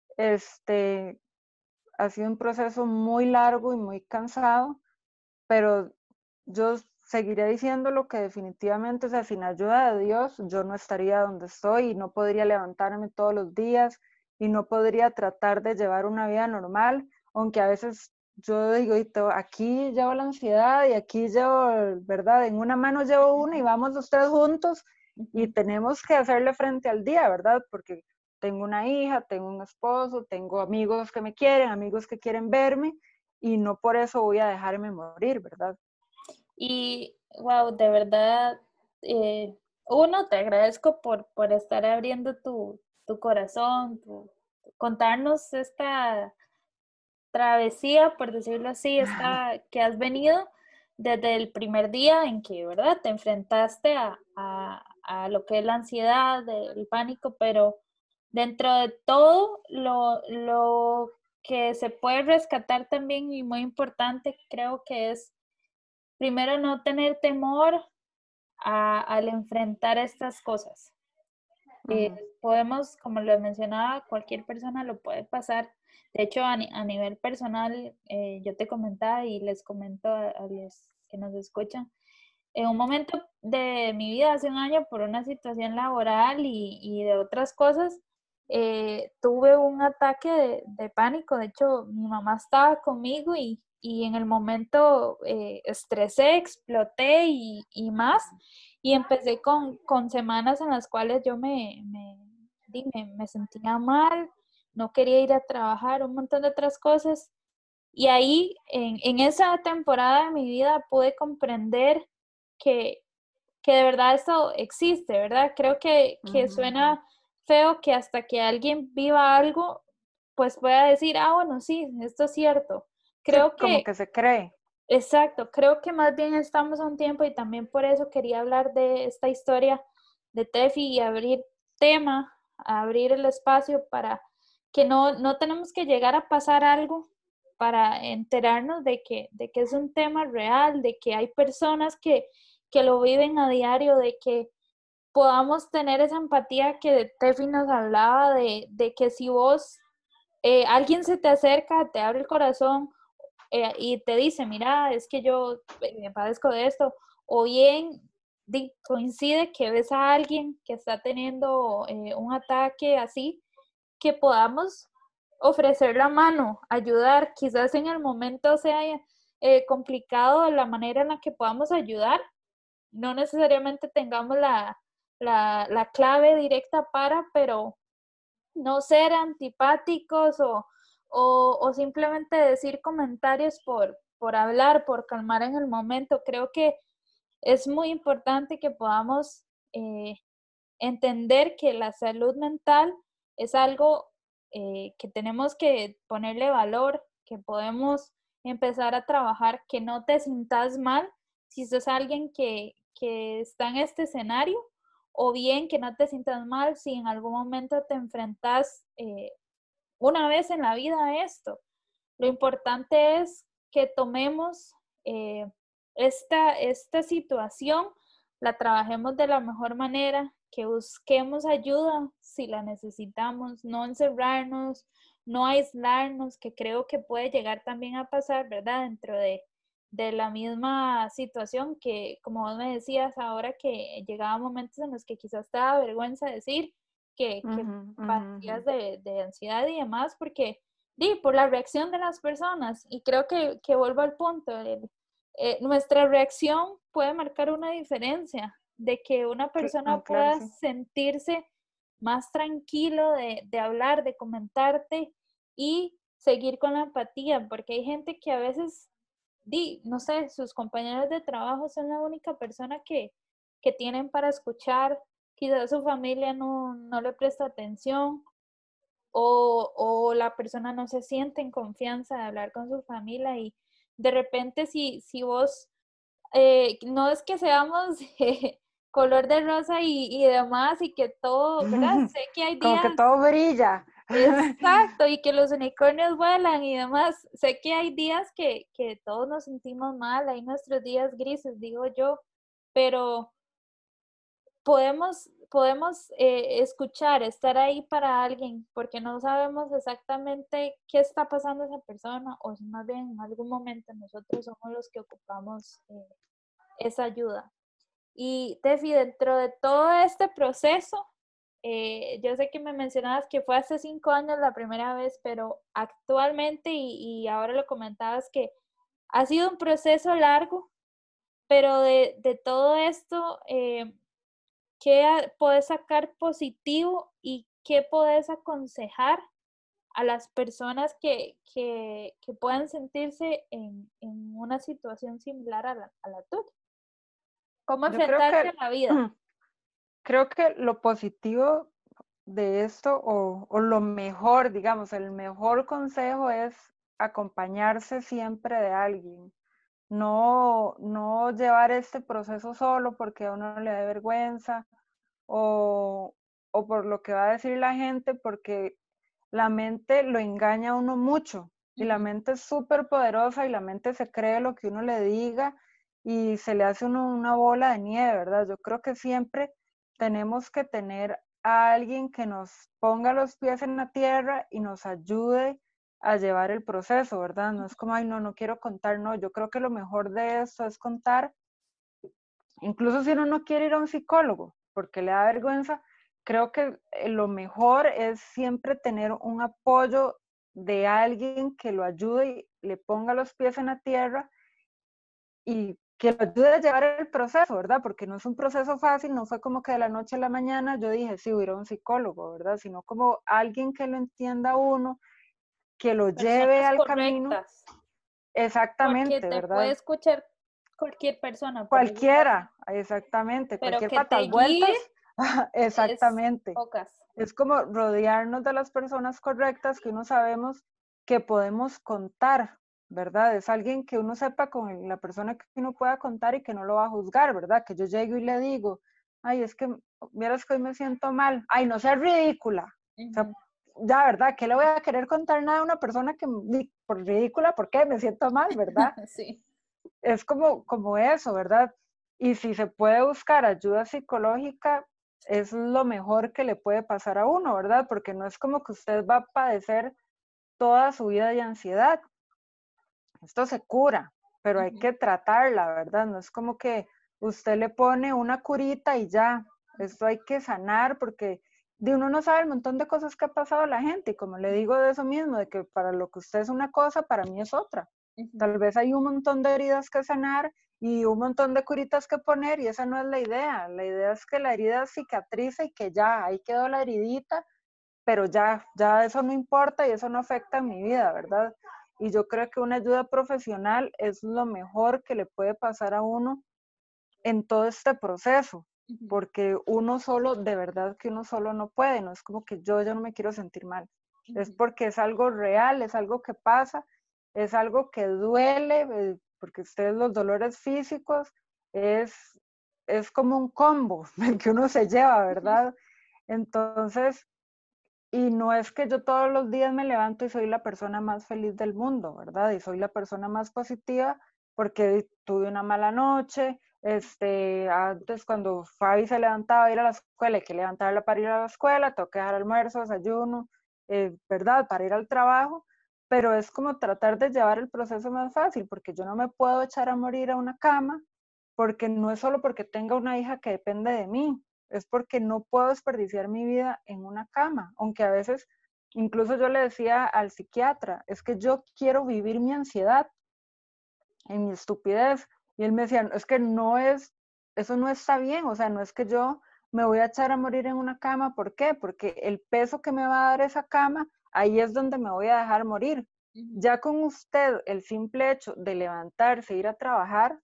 este ha sido un proceso muy largo y muy cansado, pero yo seguiré diciendo lo que definitivamente, o sea, sin ayuda de Dios, yo no estaría donde estoy y no podría levantarme todos los días y no podría tratar de llevar una vida normal, aunque a veces yo digo, y to- aquí llevo la ansiedad y aquí llevo, ¿verdad? En una mano llevo una y vamos los tres juntos y
Ujú.
tenemos que hacerle frente al día, ¿verdad? Porque tengo una hija, tengo un esposo, tengo amigos que me quieren, amigos que quieren verme y no por eso voy a dejarme morir, ¿verdad?
Y, wow, de verdad, eh, uno, te agradezco por, por estar abriendo tu, tu corazón, tu- contarnos esta travesía, por decirlo así, esta que has venido desde el primer día en que, ¿verdad? Te enfrentaste a, a, a lo que es la ansiedad, el pánico, pero dentro de todo lo, lo que se puede rescatar también y muy importante, creo que es primero no tener temor a- al enfrentar estas cosas. Eh,
Ujú,
podemos, como les mencionaba, cualquier persona lo puede pasar. De hecho, a, ni- a nivel personal, eh, yo te comentaba y les comento a, a los que nos escuchan, en un momento de mi vida, hace un año, por una situación laboral y, y de otras cosas, eh, tuve un ataque de, de pánico. De hecho, mi mamá estaba conmigo y, y en el momento eh, estresé, exploté y, y más. Y empecé con, con semanas en las cuales yo me, me, di- me, me sentía mal, no quería ir a trabajar, un montón de otras cosas. Y ahí, en, en esa temporada de mi vida, pude comprender que, que de verdad esto existe, ¿verdad? Creo que, que
ujú.
suena feo que hasta que alguien viva algo, pues pueda decir, ah, bueno, sí, esto es cierto.
Sí,
Creo
como
que,
que se cree.
exacto, creo que más bien estamos a un tiempo y también por eso quería hablar de esta historia de Tefi y abrir tema, abrir el espacio para que no, no tenemos que llegar a pasar algo para enterarnos de que, de que es un tema real, de que hay personas que, que lo viven a diario, de que podamos tener esa empatía que Tefi nos hablaba de, de que si vos, eh, alguien se te acerca, te abre el corazón eh, y te dice, mira, es que yo eh, me padezco de esto, o bien di- coincide que ves a alguien que está teniendo eh, un ataque así, que podamos ofrecer la mano, ayudar, quizás en el momento sea eh, complicado la manera en la que podamos ayudar, no necesariamente tengamos la, la, la clave directa para, pero no ser antipáticos o, o, o simplemente decir comentarios por, por hablar, por calmar en el momento. Creo que es muy importante que podamos eh, entender que la salud mental es algo eh, que tenemos que ponerle valor, que podemos empezar a trabajar, que no te sientas mal si sos alguien que, que está en este escenario, o bien que no te sientas mal si en algún momento te enfrentas eh, una vez en la vida a esto. Lo importante es que tomemos eh, esta, esta situación, la trabajemos de la mejor manera, que busquemos ayuda si la necesitamos, no encerrarnos, no aislarnos, que creo que puede llegar también a pasar, ¿verdad? Dentro de, de la misma situación que, como vos me decías ahora, que llegaban momentos en los que quizás te da vergüenza decir que, que
Ujú, ujú, ujú.
padecías de, de ansiedad y demás, porque di, por la reacción de las personas. Y creo que, que vuelvo al punto, el, eh, nuestra reacción puede marcar una diferencia de que una
Cl-
persona
ah, claro,
pueda
sí.
sentirse más tranquilo de, de hablar, de comentarte y seguir con la empatía, porque hay gente que a veces, di, no sé, sus compañeros de trabajo son la única persona que, que tienen para escuchar, quizás su familia no, no le presta atención o, o la persona no se siente en confianza de hablar con su familia y de repente si, si vos, eh, no es que seamos eh, color de rosa y, y demás y que todo, ¿verdad? Sé que hay
Como
días,
que todo brilla.
exacto, y que los unicornios vuelan y demás, sé que hay días que, que todos nos sentimos mal, hay nuestros días grises, digo yo, pero podemos, podemos eh, escuchar, estar ahí para alguien, porque no sabemos exactamente qué está pasando esa persona, o si más bien en algún momento nosotros somos los que ocupamos eh, esa ayuda. Y Tefi, dentro de todo este proceso, eh, yo sé que me mencionabas que fue hace cinco años la primera vez, pero actualmente, y, y ahora lo comentabas, que ha sido un proceso largo, pero de, de todo esto, eh, ¿qué a- podés sacar positivo y qué podés aconsejar a las personas que, que, que puedan sentirse en, en una situación similar a la, a la tuya? ¿Cómo
Yo creo
enfrentarse a
que,
la vida?
creo que lo positivo de esto o, o lo mejor, digamos, el mejor consejo es acompañarse siempre de alguien. No, no llevar este proceso solo porque a uno le da vergüenza o, o por lo que va a decir la gente, porque la mente lo engaña a uno mucho y la
Ujú.
mente es súper poderosa y la mente se cree lo que uno le diga y se le hace uno una bola de nieve, ¿verdad? Yo creo que siempre tenemos que tener a alguien que nos ponga los pies en la tierra y nos ayude a llevar el proceso, ¿verdad? No es como, ay, no, no quiero contar, no, yo creo que lo mejor de esto es contar, incluso si uno no quiere ir a un psicólogo, porque le da vergüenza, creo que eh, lo mejor es siempre tener un apoyo de alguien que lo ayude y le ponga los pies en la tierra y que lo ayude a llevar el proceso, ¿verdad? Porque no es un proceso fácil, no fue como que de la noche a la mañana yo dije, sí, voy a ir a un psicólogo, ¿verdad? Sino como alguien que lo entienda a uno, que lo lleve
Personas
al camino,
correctas, porque
exactamente,
te puede
¿verdad?
escuchar cualquier persona, por decirlo así,
Cualquiera, exactamente,
pero
cualquier
que te
patas
guíe
vueltas,
es
exactamente.
pocas.
Es como rodearnos de las personas correctas que uno sabemos que podemos contar, ¿verdad? Es alguien que uno sepa con la persona que uno pueda contar y que no lo va a juzgar, ¿verdad? Que yo llego y le digo, ay, es que vieras que hoy me siento mal, ay, no seas ridícula. O sea,
Ujú.
ya, ¿verdad? ¿Qué le voy a querer contar nada a una persona que, por ridícula, ¿por qué? Me siento mal, ¿verdad?
Sí.
Es como, como eso, ¿verdad? Y si se puede buscar ayuda psicológica, es lo mejor que le puede pasar a uno, ¿verdad? Porque no es como que usted va a padecer toda su vida de ansiedad. Esto se cura, pero hay
Ujú.
que tratarla, ¿verdad? No es como que usted le pone una curita y ya. Esto hay que sanar porque de uno no sabe el montón de cosas que ha pasado a la gente. Y como le digo de eso mismo, de que para lo que usted es una cosa, para mí es otra.
Ujú.
Tal vez hay un montón de heridas que sanar y un montón de curitas que poner y esa no es la idea. La idea es que la herida cicatrice y que ya, ahí quedó la heridita, pero ya, ya eso no importa y eso no afecta en mi vida, ¿verdad? Y yo creo que una ayuda profesional es lo mejor que le puede pasar a uno en todo este proceso,
Ujú.
porque uno solo, de verdad que uno solo no puede, no es como que yo ya no me quiero sentir mal, es
Ujú.
porque es algo real, es algo que pasa, es algo que duele, eh, porque ustedes los dolores físicos es, es como un combo el que uno se lleva, ¿verdad? Entonces, y no es que yo todos los días me levanto y soy la persona más feliz del mundo, ¿verdad? Y soy la persona más positiva porque tuve una mala noche. Este, antes cuando Fabi se levantaba a ir a la escuela, hay que levantarla para ir a la escuela, tengo que dejar almuerzo, desayuno, eh, ¿verdad? Para ir al trabajo. Pero es como tratar de llevar el proceso más fácil, porque yo no me puedo echar a morir a una cama, porque no es solo porque tenga una hija que depende de mí, es porque no puedo desperdiciar mi vida en una cama, aunque a veces, incluso yo le decía al psiquiatra, es que yo quiero vivir mi ansiedad en mi estupidez, y él me decía, es que no es, eso no está bien, o sea, no es que yo me voy a echar a morir en una cama, ¿por qué? Porque el peso que me va a dar esa cama, ahí es donde me voy a dejar morir.
Ujú.
Ya con usted, el simple hecho de levantarse, ir a trabajar,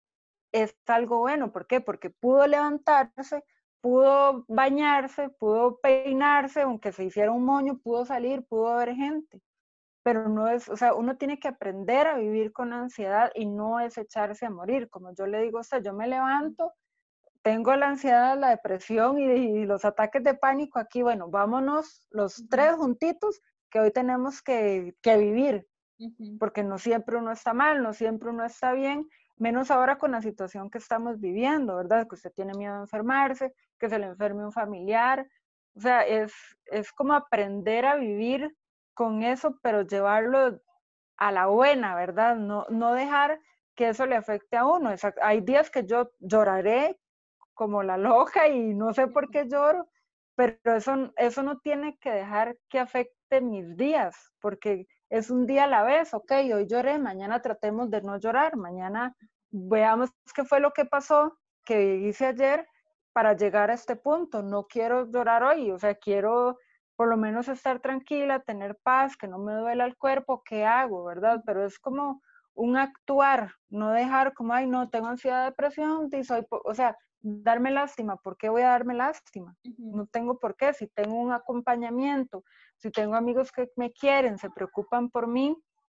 es algo bueno. ¿Por qué? Porque pudo levantarse, pudo bañarse, pudo peinarse, aunque se hiciera un moño, pudo salir, pudo ver gente. Pero no es, o sea, uno tiene que aprender a vivir con ansiedad y no es echarse a morir. Como yo le digo a usted, yo me levanto, tengo la ansiedad, la depresión y, y los ataques de pánico aquí. Bueno, vámonos los
Ujú.
tres juntitos que hoy tenemos que, que vivir,
Ujú.
porque no siempre uno está mal, no siempre uno está bien, menos ahora con la situación que estamos viviendo, ¿verdad? Que usted tiene miedo a enfermarse, que se le enferme un familiar, o sea, es, es como aprender a vivir con eso, pero llevarlo a la buena, ¿verdad? No, no dejar que eso le afecte a uno. Exact- hay días que yo lloraré como la loca y no sé por qué lloro, pero eso, eso no tiene que dejar que afecte mis días, porque es un día a la vez. Ok, hoy lloré, mañana tratemos de no llorar, mañana veamos qué fue lo que pasó, que hice ayer para llegar a este punto. No quiero llorar hoy, o sea, quiero por lo menos estar tranquila, tener paz, que no me duela el cuerpo, ¿qué hago, verdad? Pero es como un actuar, no dejar como, ay, no, tengo ansiedad, depresión, y soy, o sea, darme lástima. ¿Por qué voy a darme lástima?
Ujú.
No tengo por qué. Si tengo un acompañamiento, si tengo amigos que me quieren, se preocupan por mí,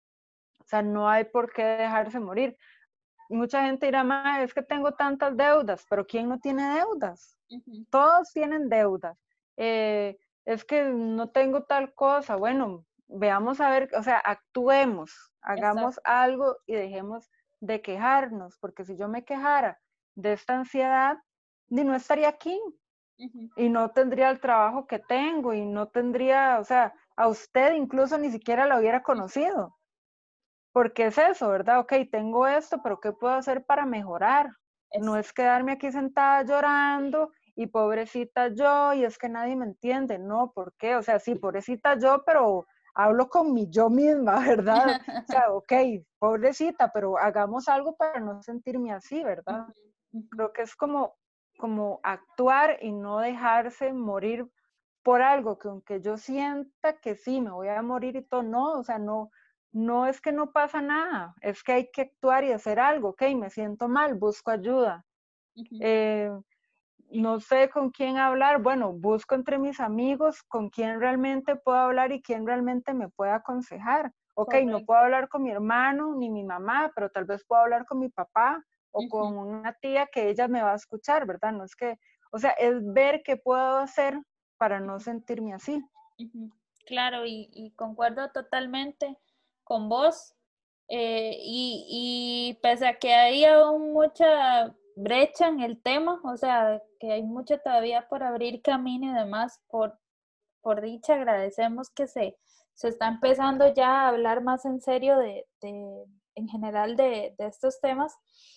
o sea, no hay por qué dejarse morir. Mucha gente dirá, ma, es que tengo tantas deudas, pero ¿quién no tiene deudas?
Ujú.
Todos tienen deudas. Eh, es que no tengo tal cosa. Bueno, veamos a ver, o sea, actuemos, hagamos
Exacto.
algo y dejemos de quejarnos, porque si yo me quejara de esta ansiedad, ni no estaría aquí
Ujú.
y no tendría el trabajo que tengo y no tendría, o sea, a usted incluso ni siquiera la hubiera conocido. Porque es eso, ¿verdad? Ok, tengo esto, pero ¿qué puedo hacer para mejorar? No
Es
es quedarme aquí sentada llorando y pobrecita yo, y es que nadie me entiende. No, ¿por qué? O sea, sí, pobrecita yo, pero hablo con mi yo misma, ¿verdad? O sea, ok, pobrecita, pero hagamos algo para no sentirme así, ¿verdad?
Ujú. Ujú.
Creo que es como, como actuar y no dejarse morir por algo que aunque yo sienta que sí, me voy a morir y todo, no, o sea, no, no es que no pasa nada, es que hay que actuar y hacer algo, ok, me siento mal, busco ayuda.
Ujú.
Eh, no sé con quién hablar, bueno, busco entre mis amigos con quién realmente puedo hablar y quién realmente me puede aconsejar. Ok, no
Correcto.
puedo hablar con mi hermano ni mi mamá, pero tal vez puedo hablar con mi papá o
Ujú.
con una tía que ella me va a escuchar, ¿verdad? No es que, o sea, es ver qué puedo hacer para no sentirme así.
Ujú. Claro, y, y concuerdo totalmente con vos. Eh, y, y pese a que hay aún mucha brecha en el tema, o sea, que hay mucho todavía por abrir camino y demás, por, por dicha agradecemos que se, se está empezando ya a hablar más en serio de, de en general de, de estos temas.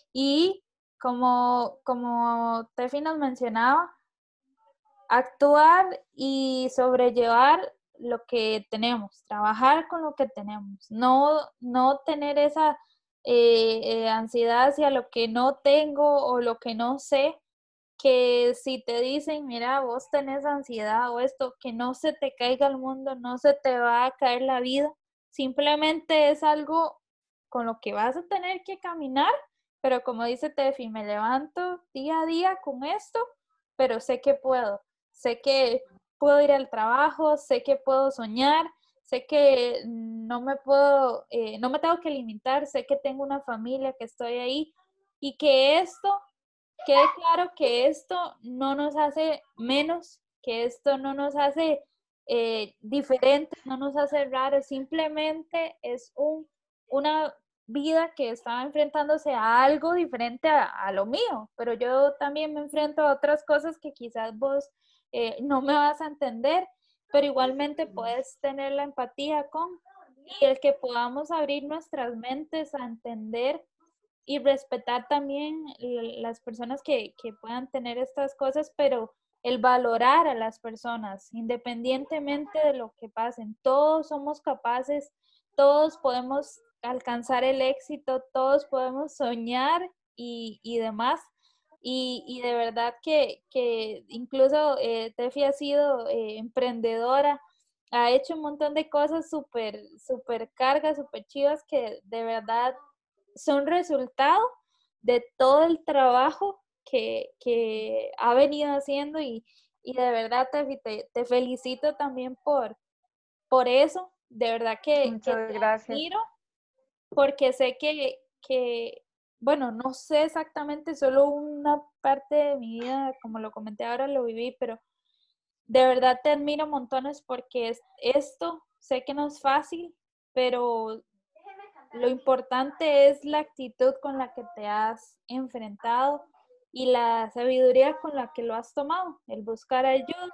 Y como, como Tefi nos mencionaba, actuar y sobrellevar lo que tenemos, trabajar con lo que tenemos, no, no tener esa eh, eh, ansiedad hacia lo que no tengo o lo que no sé, que si te dicen, mira, vos tenés ansiedad o esto, que no se te caiga el mundo, no se te va a caer la vida, simplemente es algo con lo que vas a tener que caminar, pero como dice Tefi, me levanto día a día con esto, pero sé que puedo, sé que puedo ir al trabajo, sé que puedo soñar, sé que no me puedo, eh, no me tengo que limitar, sé que tengo una familia, que estoy ahí y que esto, quede claro que esto no nos hace menos, que esto no nos hace eh, diferentes, no nos hace raros, simplemente es un, una vida que está enfrentándose a algo diferente a, a lo mío, pero yo también me enfrento a otras cosas que quizás vos eh, no me vas a entender, pero igualmente puedes tener la empatía con y el que podamos abrir nuestras mentes a entender y respetar también las personas que, que puedan tener estas cosas, pero el valorar a las personas, independientemente de lo que pasen, todos somos capaces, todos podemos alcanzar el éxito, todos podemos soñar y, y demás. Y, y, de verdad que, que incluso eh, Tefi ha sido eh, emprendedora, ha hecho un montón de cosas súper, súper cargas, súper chivas que de verdad son resultado de todo el trabajo que, que ha venido haciendo y, y de verdad te, te, te, felicito también por, por eso, de verdad que, que
Muchas
te
gracias.
admiro porque sé que, que, bueno, no sé exactamente, solo una parte de mi vida, como lo comenté ahora, lo viví, pero de verdad te admiro montones porque es, esto sé que no es fácil, pero lo importante es la actitud con la que te has enfrentado y la sabiduría con la que lo has tomado, el buscar ayuda,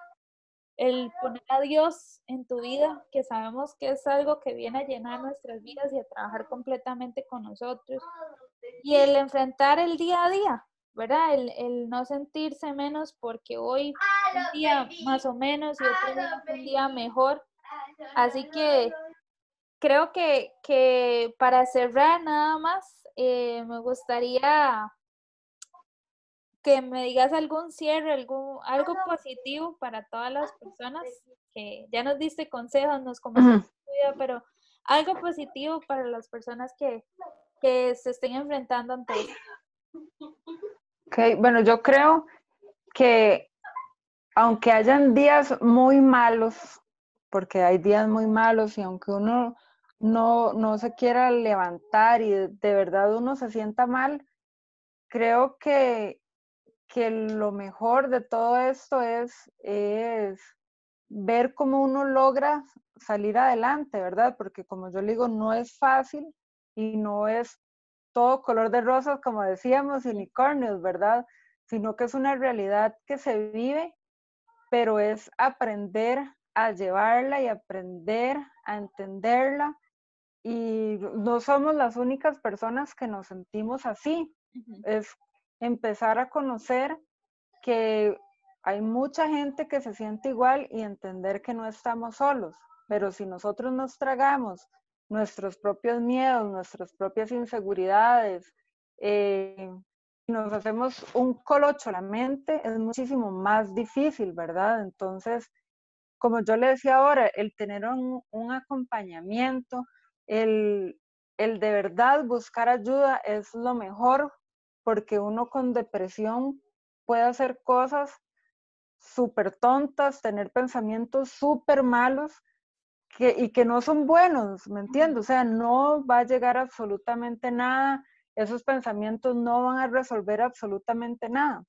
el poner a Dios en tu vida, que sabemos que es algo que viene a llenar nuestras vidas y a trabajar completamente con nosotros. y el enfrentar el día a día, ¿verdad? El, el no sentirse menos porque hoy fue un día más o menos y otro día fue un día mejor. Así que creo que, que para cerrar nada más, eh, me gustaría que me digas algún cierre, algún, algo positivo para todas las personas que ya nos diste consejos, nos comentaste
Ujú.
tu vida, pero algo positivo para las personas que, que se estén enfrentando ante esto.
Okay, bueno, yo creo que aunque hayan días muy malos, porque hay días muy malos y aunque uno no, no se quiera levantar y de, de verdad uno se sienta mal, creo que, que lo mejor de todo esto es, es ver cómo uno logra salir adelante, ¿verdad? Porque como yo le digo, no es fácil y no es todo color de rosas, como decíamos, unicornios, ¿verdad? Sino que es una realidad que se vive, pero es aprender a llevarla y aprender a entenderla. Y no somos las únicas personas que nos sentimos así.
Ujú.
Es empezar a conocer que hay mucha gente que se siente igual y entender que no estamos solos. Pero si nosotros nos tragamos nuestros propios miedos, nuestras propias inseguridades, eh, nos hacemos un colocho a la mente, es muchísimo más difícil, ¿verdad? Entonces, como yo le decía ahora, el tener un, un acompañamiento, el, el de verdad buscar ayuda es lo mejor, porque uno con depresión puede hacer cosas súper tontas, tener pensamientos súper malos que, y que no son buenos, ¿me entiendes? O sea, no va a llegar absolutamente nada, esos pensamientos no van a resolver absolutamente nada.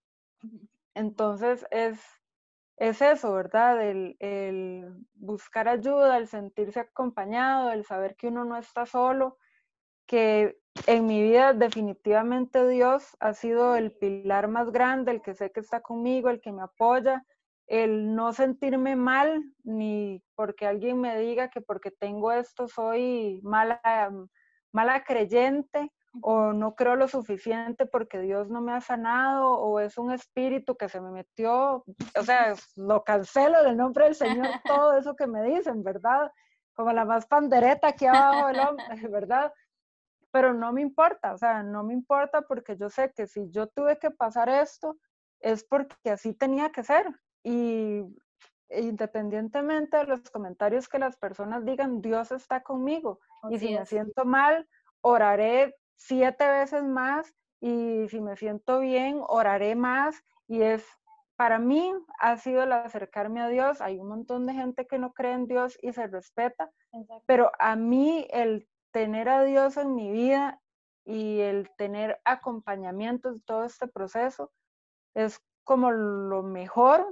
Entonces es, es eso, ¿verdad? El, el buscar ayuda, el sentirse acompañado, el saber que uno no está solo, que en mi vida definitivamente Dios ha sido el pilar más grande, el que sé que está conmigo, el que me apoya, el no sentirme mal, ni porque alguien me diga que porque tengo esto soy mala, mala creyente o no creo lo suficiente porque Dios no me ha sanado o es un espíritu que se me metió, o sea, lo cancelo en el nombre del Señor, todo eso que me dicen, ¿verdad? Como la más pandereta aquí abajo del hombre, ¿verdad? Pero no me importa, o sea, no me importa porque yo sé que si yo tuve que pasar esto es porque así tenía que ser. Y independientemente de los comentarios que las personas digan, Dios está conmigo. Y si
Así
me
es.
siento mal, oraré siete veces más. Y si me siento bien, oraré más. Y es, para mí, ha sido el acercarme a Dios. Hay un montón de gente que no cree en Dios y se respeta.
Exacto.
Pero a mí el tener a Dios en mi vida y el tener acompañamiento en todo este proceso es como lo mejor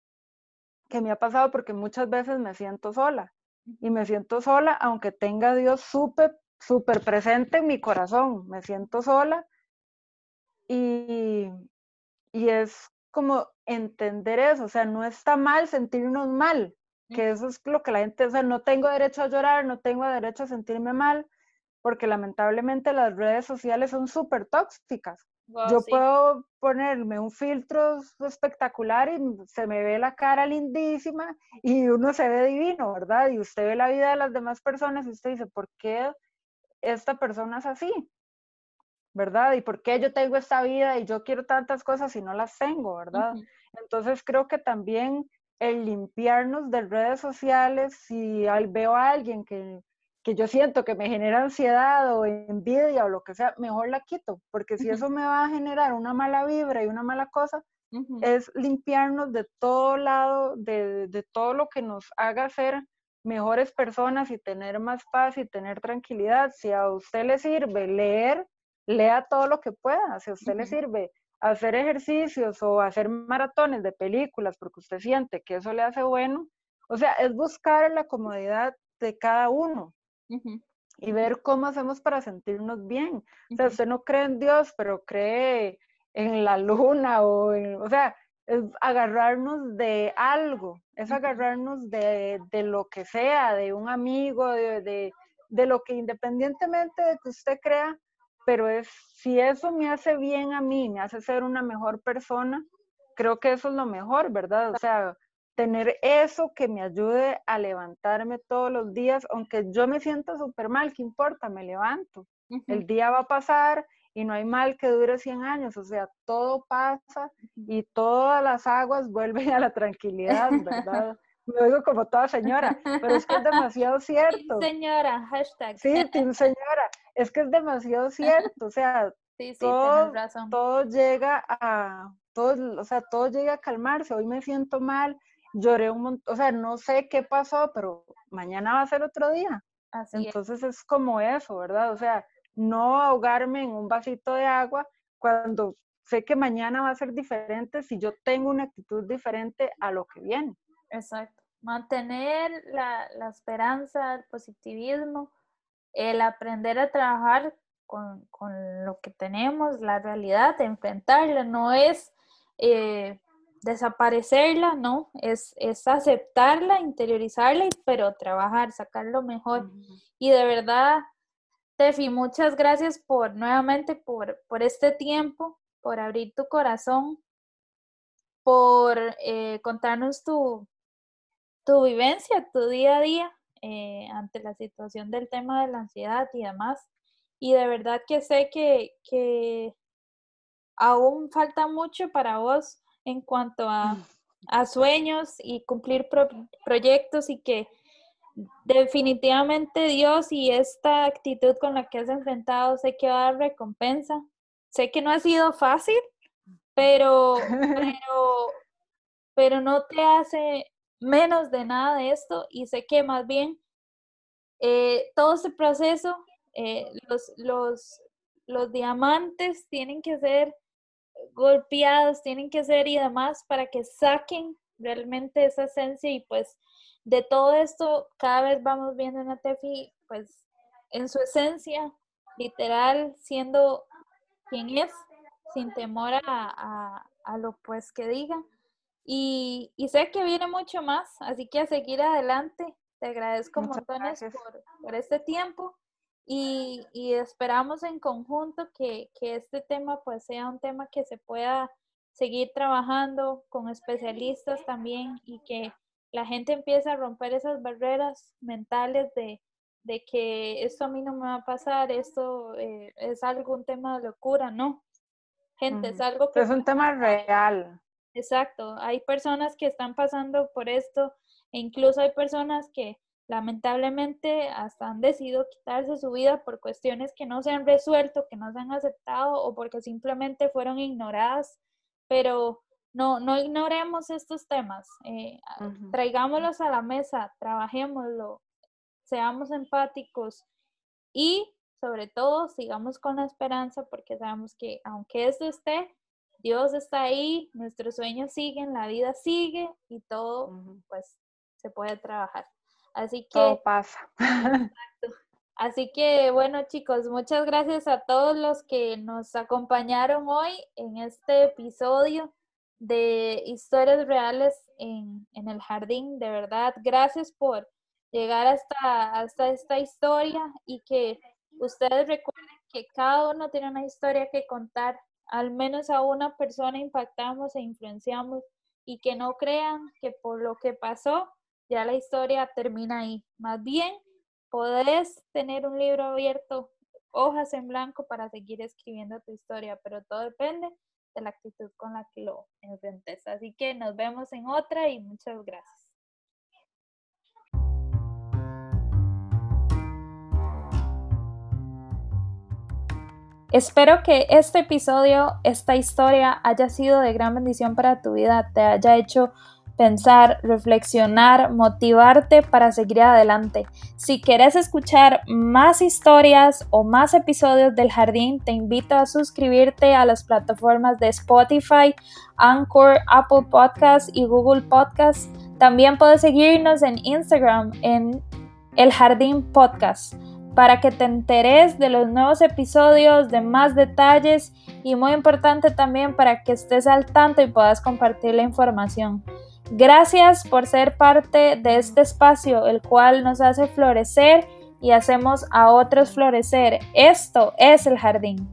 que me ha pasado porque muchas veces me siento sola y me siento sola aunque tenga a Dios súper, súper presente en mi corazón, me siento sola y, y es como entender eso, o sea, no está mal sentirnos mal, que eso es lo que la gente, o sea, no tengo derecho a llorar, no tengo derecho a sentirme mal, porque lamentablemente las redes sociales son súper tóxicas.
Wow,
Yo
sí.
puedo ponerme un filtro espectacular y se me ve la cara lindísima y uno se ve divino, ¿verdad? Y usted ve la vida de las demás personas y usted dice, ¿por qué esta persona es así? ¿Verdad? ¿Y por qué yo tengo esta vida y yo quiero tantas cosas y no las tengo, ¿verdad?
Ujú.
Entonces creo que también el limpiarnos de redes sociales, si veo a alguien que, que yo siento que me genera ansiedad o envidia o lo que sea, mejor la quito, porque si
Ujú.
eso me va a generar una mala vibra y una mala cosa,
Ujú.
es limpiarnos de todo lado, de, de todo lo que nos haga ser mejores personas y tener más paz y tener tranquilidad. Si a usted le sirve leer, lea todo lo que pueda. Si a usted le
Ujú.
sirve hacer ejercicios o hacer maratones de películas porque usted siente que eso le hace bueno, o sea, es buscar la comodidad de cada uno
Ujú.
y ver cómo hacemos para sentirnos bien. O sea,
Ujú.
usted no cree en Dios, pero cree en la luna o en, o sea, es agarrarnos de algo, es
Ujú.
agarrarnos de, de lo que sea, de un amigo, de, de, de lo que independientemente de que usted crea, pero es, si eso me hace bien a mí, me hace ser una mejor persona, creo que eso es lo mejor, ¿verdad? O sea, tener eso que me ayude a levantarme todos los días, aunque yo me sienta súper mal, ¿qué importa? Me levanto. Uh-huh. El día va a pasar y no hay mal que dure cien años, o sea, todo pasa y todas las aguas vuelven a la tranquilidad, ¿verdad? Me oigo como toda señora, pero es que es demasiado cierto.
Team señora, hashtag.
Sí, team señora, es que es demasiado cierto, o sea,
sí, sí,
todo,
tienes razón.
todo llega a, todo, o sea, todo llega a calmarse. Hoy me siento mal, lloré un montón, o sea, no sé qué pasó, pero mañana va a ser otro día.
Así
Entonces
es.
es como eso, ¿verdad? O sea, no ahogarme en un vasito de agua cuando sé que mañana va a ser diferente si yo tengo una actitud diferente a lo que viene.
Exacto. Mantener la, la esperanza, el positivismo, el aprender a trabajar con, con lo que tenemos, la realidad, enfrentarla, no es eh, desaparecerla, no, es, es aceptarla, interiorizarla, pero trabajar, sacar lo mejor. Uh-huh. Y de verdad, Tefi, muchas gracias por nuevamente por, por este tiempo, por abrir tu corazón, por eh, contarnos tu, tu vivencia, tu día a día eh, ante la situación del tema de la ansiedad y demás. Y de verdad que sé que, que aún falta mucho para vos en cuanto a, a sueños y cumplir pro, proyectos y que definitivamente Dios y esta actitud con la que has enfrentado sé que va a dar recompensa. Sé que no ha sido fácil, pero, pero, pero no te hace menos de nada de esto y sé que más bien eh, todo este proceso, eh, los, los, los diamantes tienen que ser golpeados, tienen que ser y demás para que saquen realmente esa esencia y pues de todo esto cada vez vamos viendo a Tefi pues en su esencia, literal siendo quien es, sin temor a, a, a lo pues que diga. Y, y sé que viene mucho más, así que a seguir adelante. Te agradezco Muchas montones por, por este tiempo y, y esperamos en conjunto que, que este tema pues sea un tema que se pueda seguir trabajando con especialistas también y que la gente empiece a romper esas barreras mentales de, de que esto a mí no me va a pasar, esto eh, es algo, un tema de locura, no. Gente, uh-huh. es algo que...
Es un tema real.
Exacto, hay personas que están pasando por esto e incluso hay personas que lamentablemente hasta han decidido quitarse su vida por cuestiones que no se han resuelto, que no se han aceptado o porque simplemente fueron ignoradas, pero no, no ignoremos estos temas, eh, uh-huh. traigámoslos a la mesa, trabajémoslo, seamos empáticos y sobre todo sigamos con la esperanza porque sabemos que aunque esto esté, Dios está ahí, nuestros sueños siguen, la vida sigue y todo uh-huh. pues se puede trabajar. Así que
todo pasa.
Exacto. Así que bueno chicos, muchas gracias a todos los que nos acompañaron hoy en este episodio de Historias Reales en, en el Jardín. De verdad, gracias por llegar hasta, hasta esta historia y que ustedes recuerden que cada uno tiene una historia que contar. Al menos a una persona impactamos e influenciamos y que no crean que por lo que pasó ya la historia termina ahí. Más bien, podés tener un libro abierto, hojas en blanco para seguir escribiendo tu historia, pero todo depende de la actitud con la que lo enfrentes. Así que nos vemos en otra y muchas gracias. Espero que este episodio, esta historia haya sido de gran bendición para tu vida, te haya hecho pensar, reflexionar, motivarte para seguir adelante. Si quieres escuchar más historias o más episodios del Jardín, te invito a suscribirte a las plataformas de Spotify, Anchor, Apple Podcasts y Google Podcasts. También puedes seguirnos en Instagram en El Jardín Podcast, para que te enteres de los nuevos episodios, de más detalles y muy importante también para que estés al tanto y puedas compartir la información. Gracias por ser parte de este espacio, el cual nos hace florecer y hacemos a otros florecer. Esto es el jardín.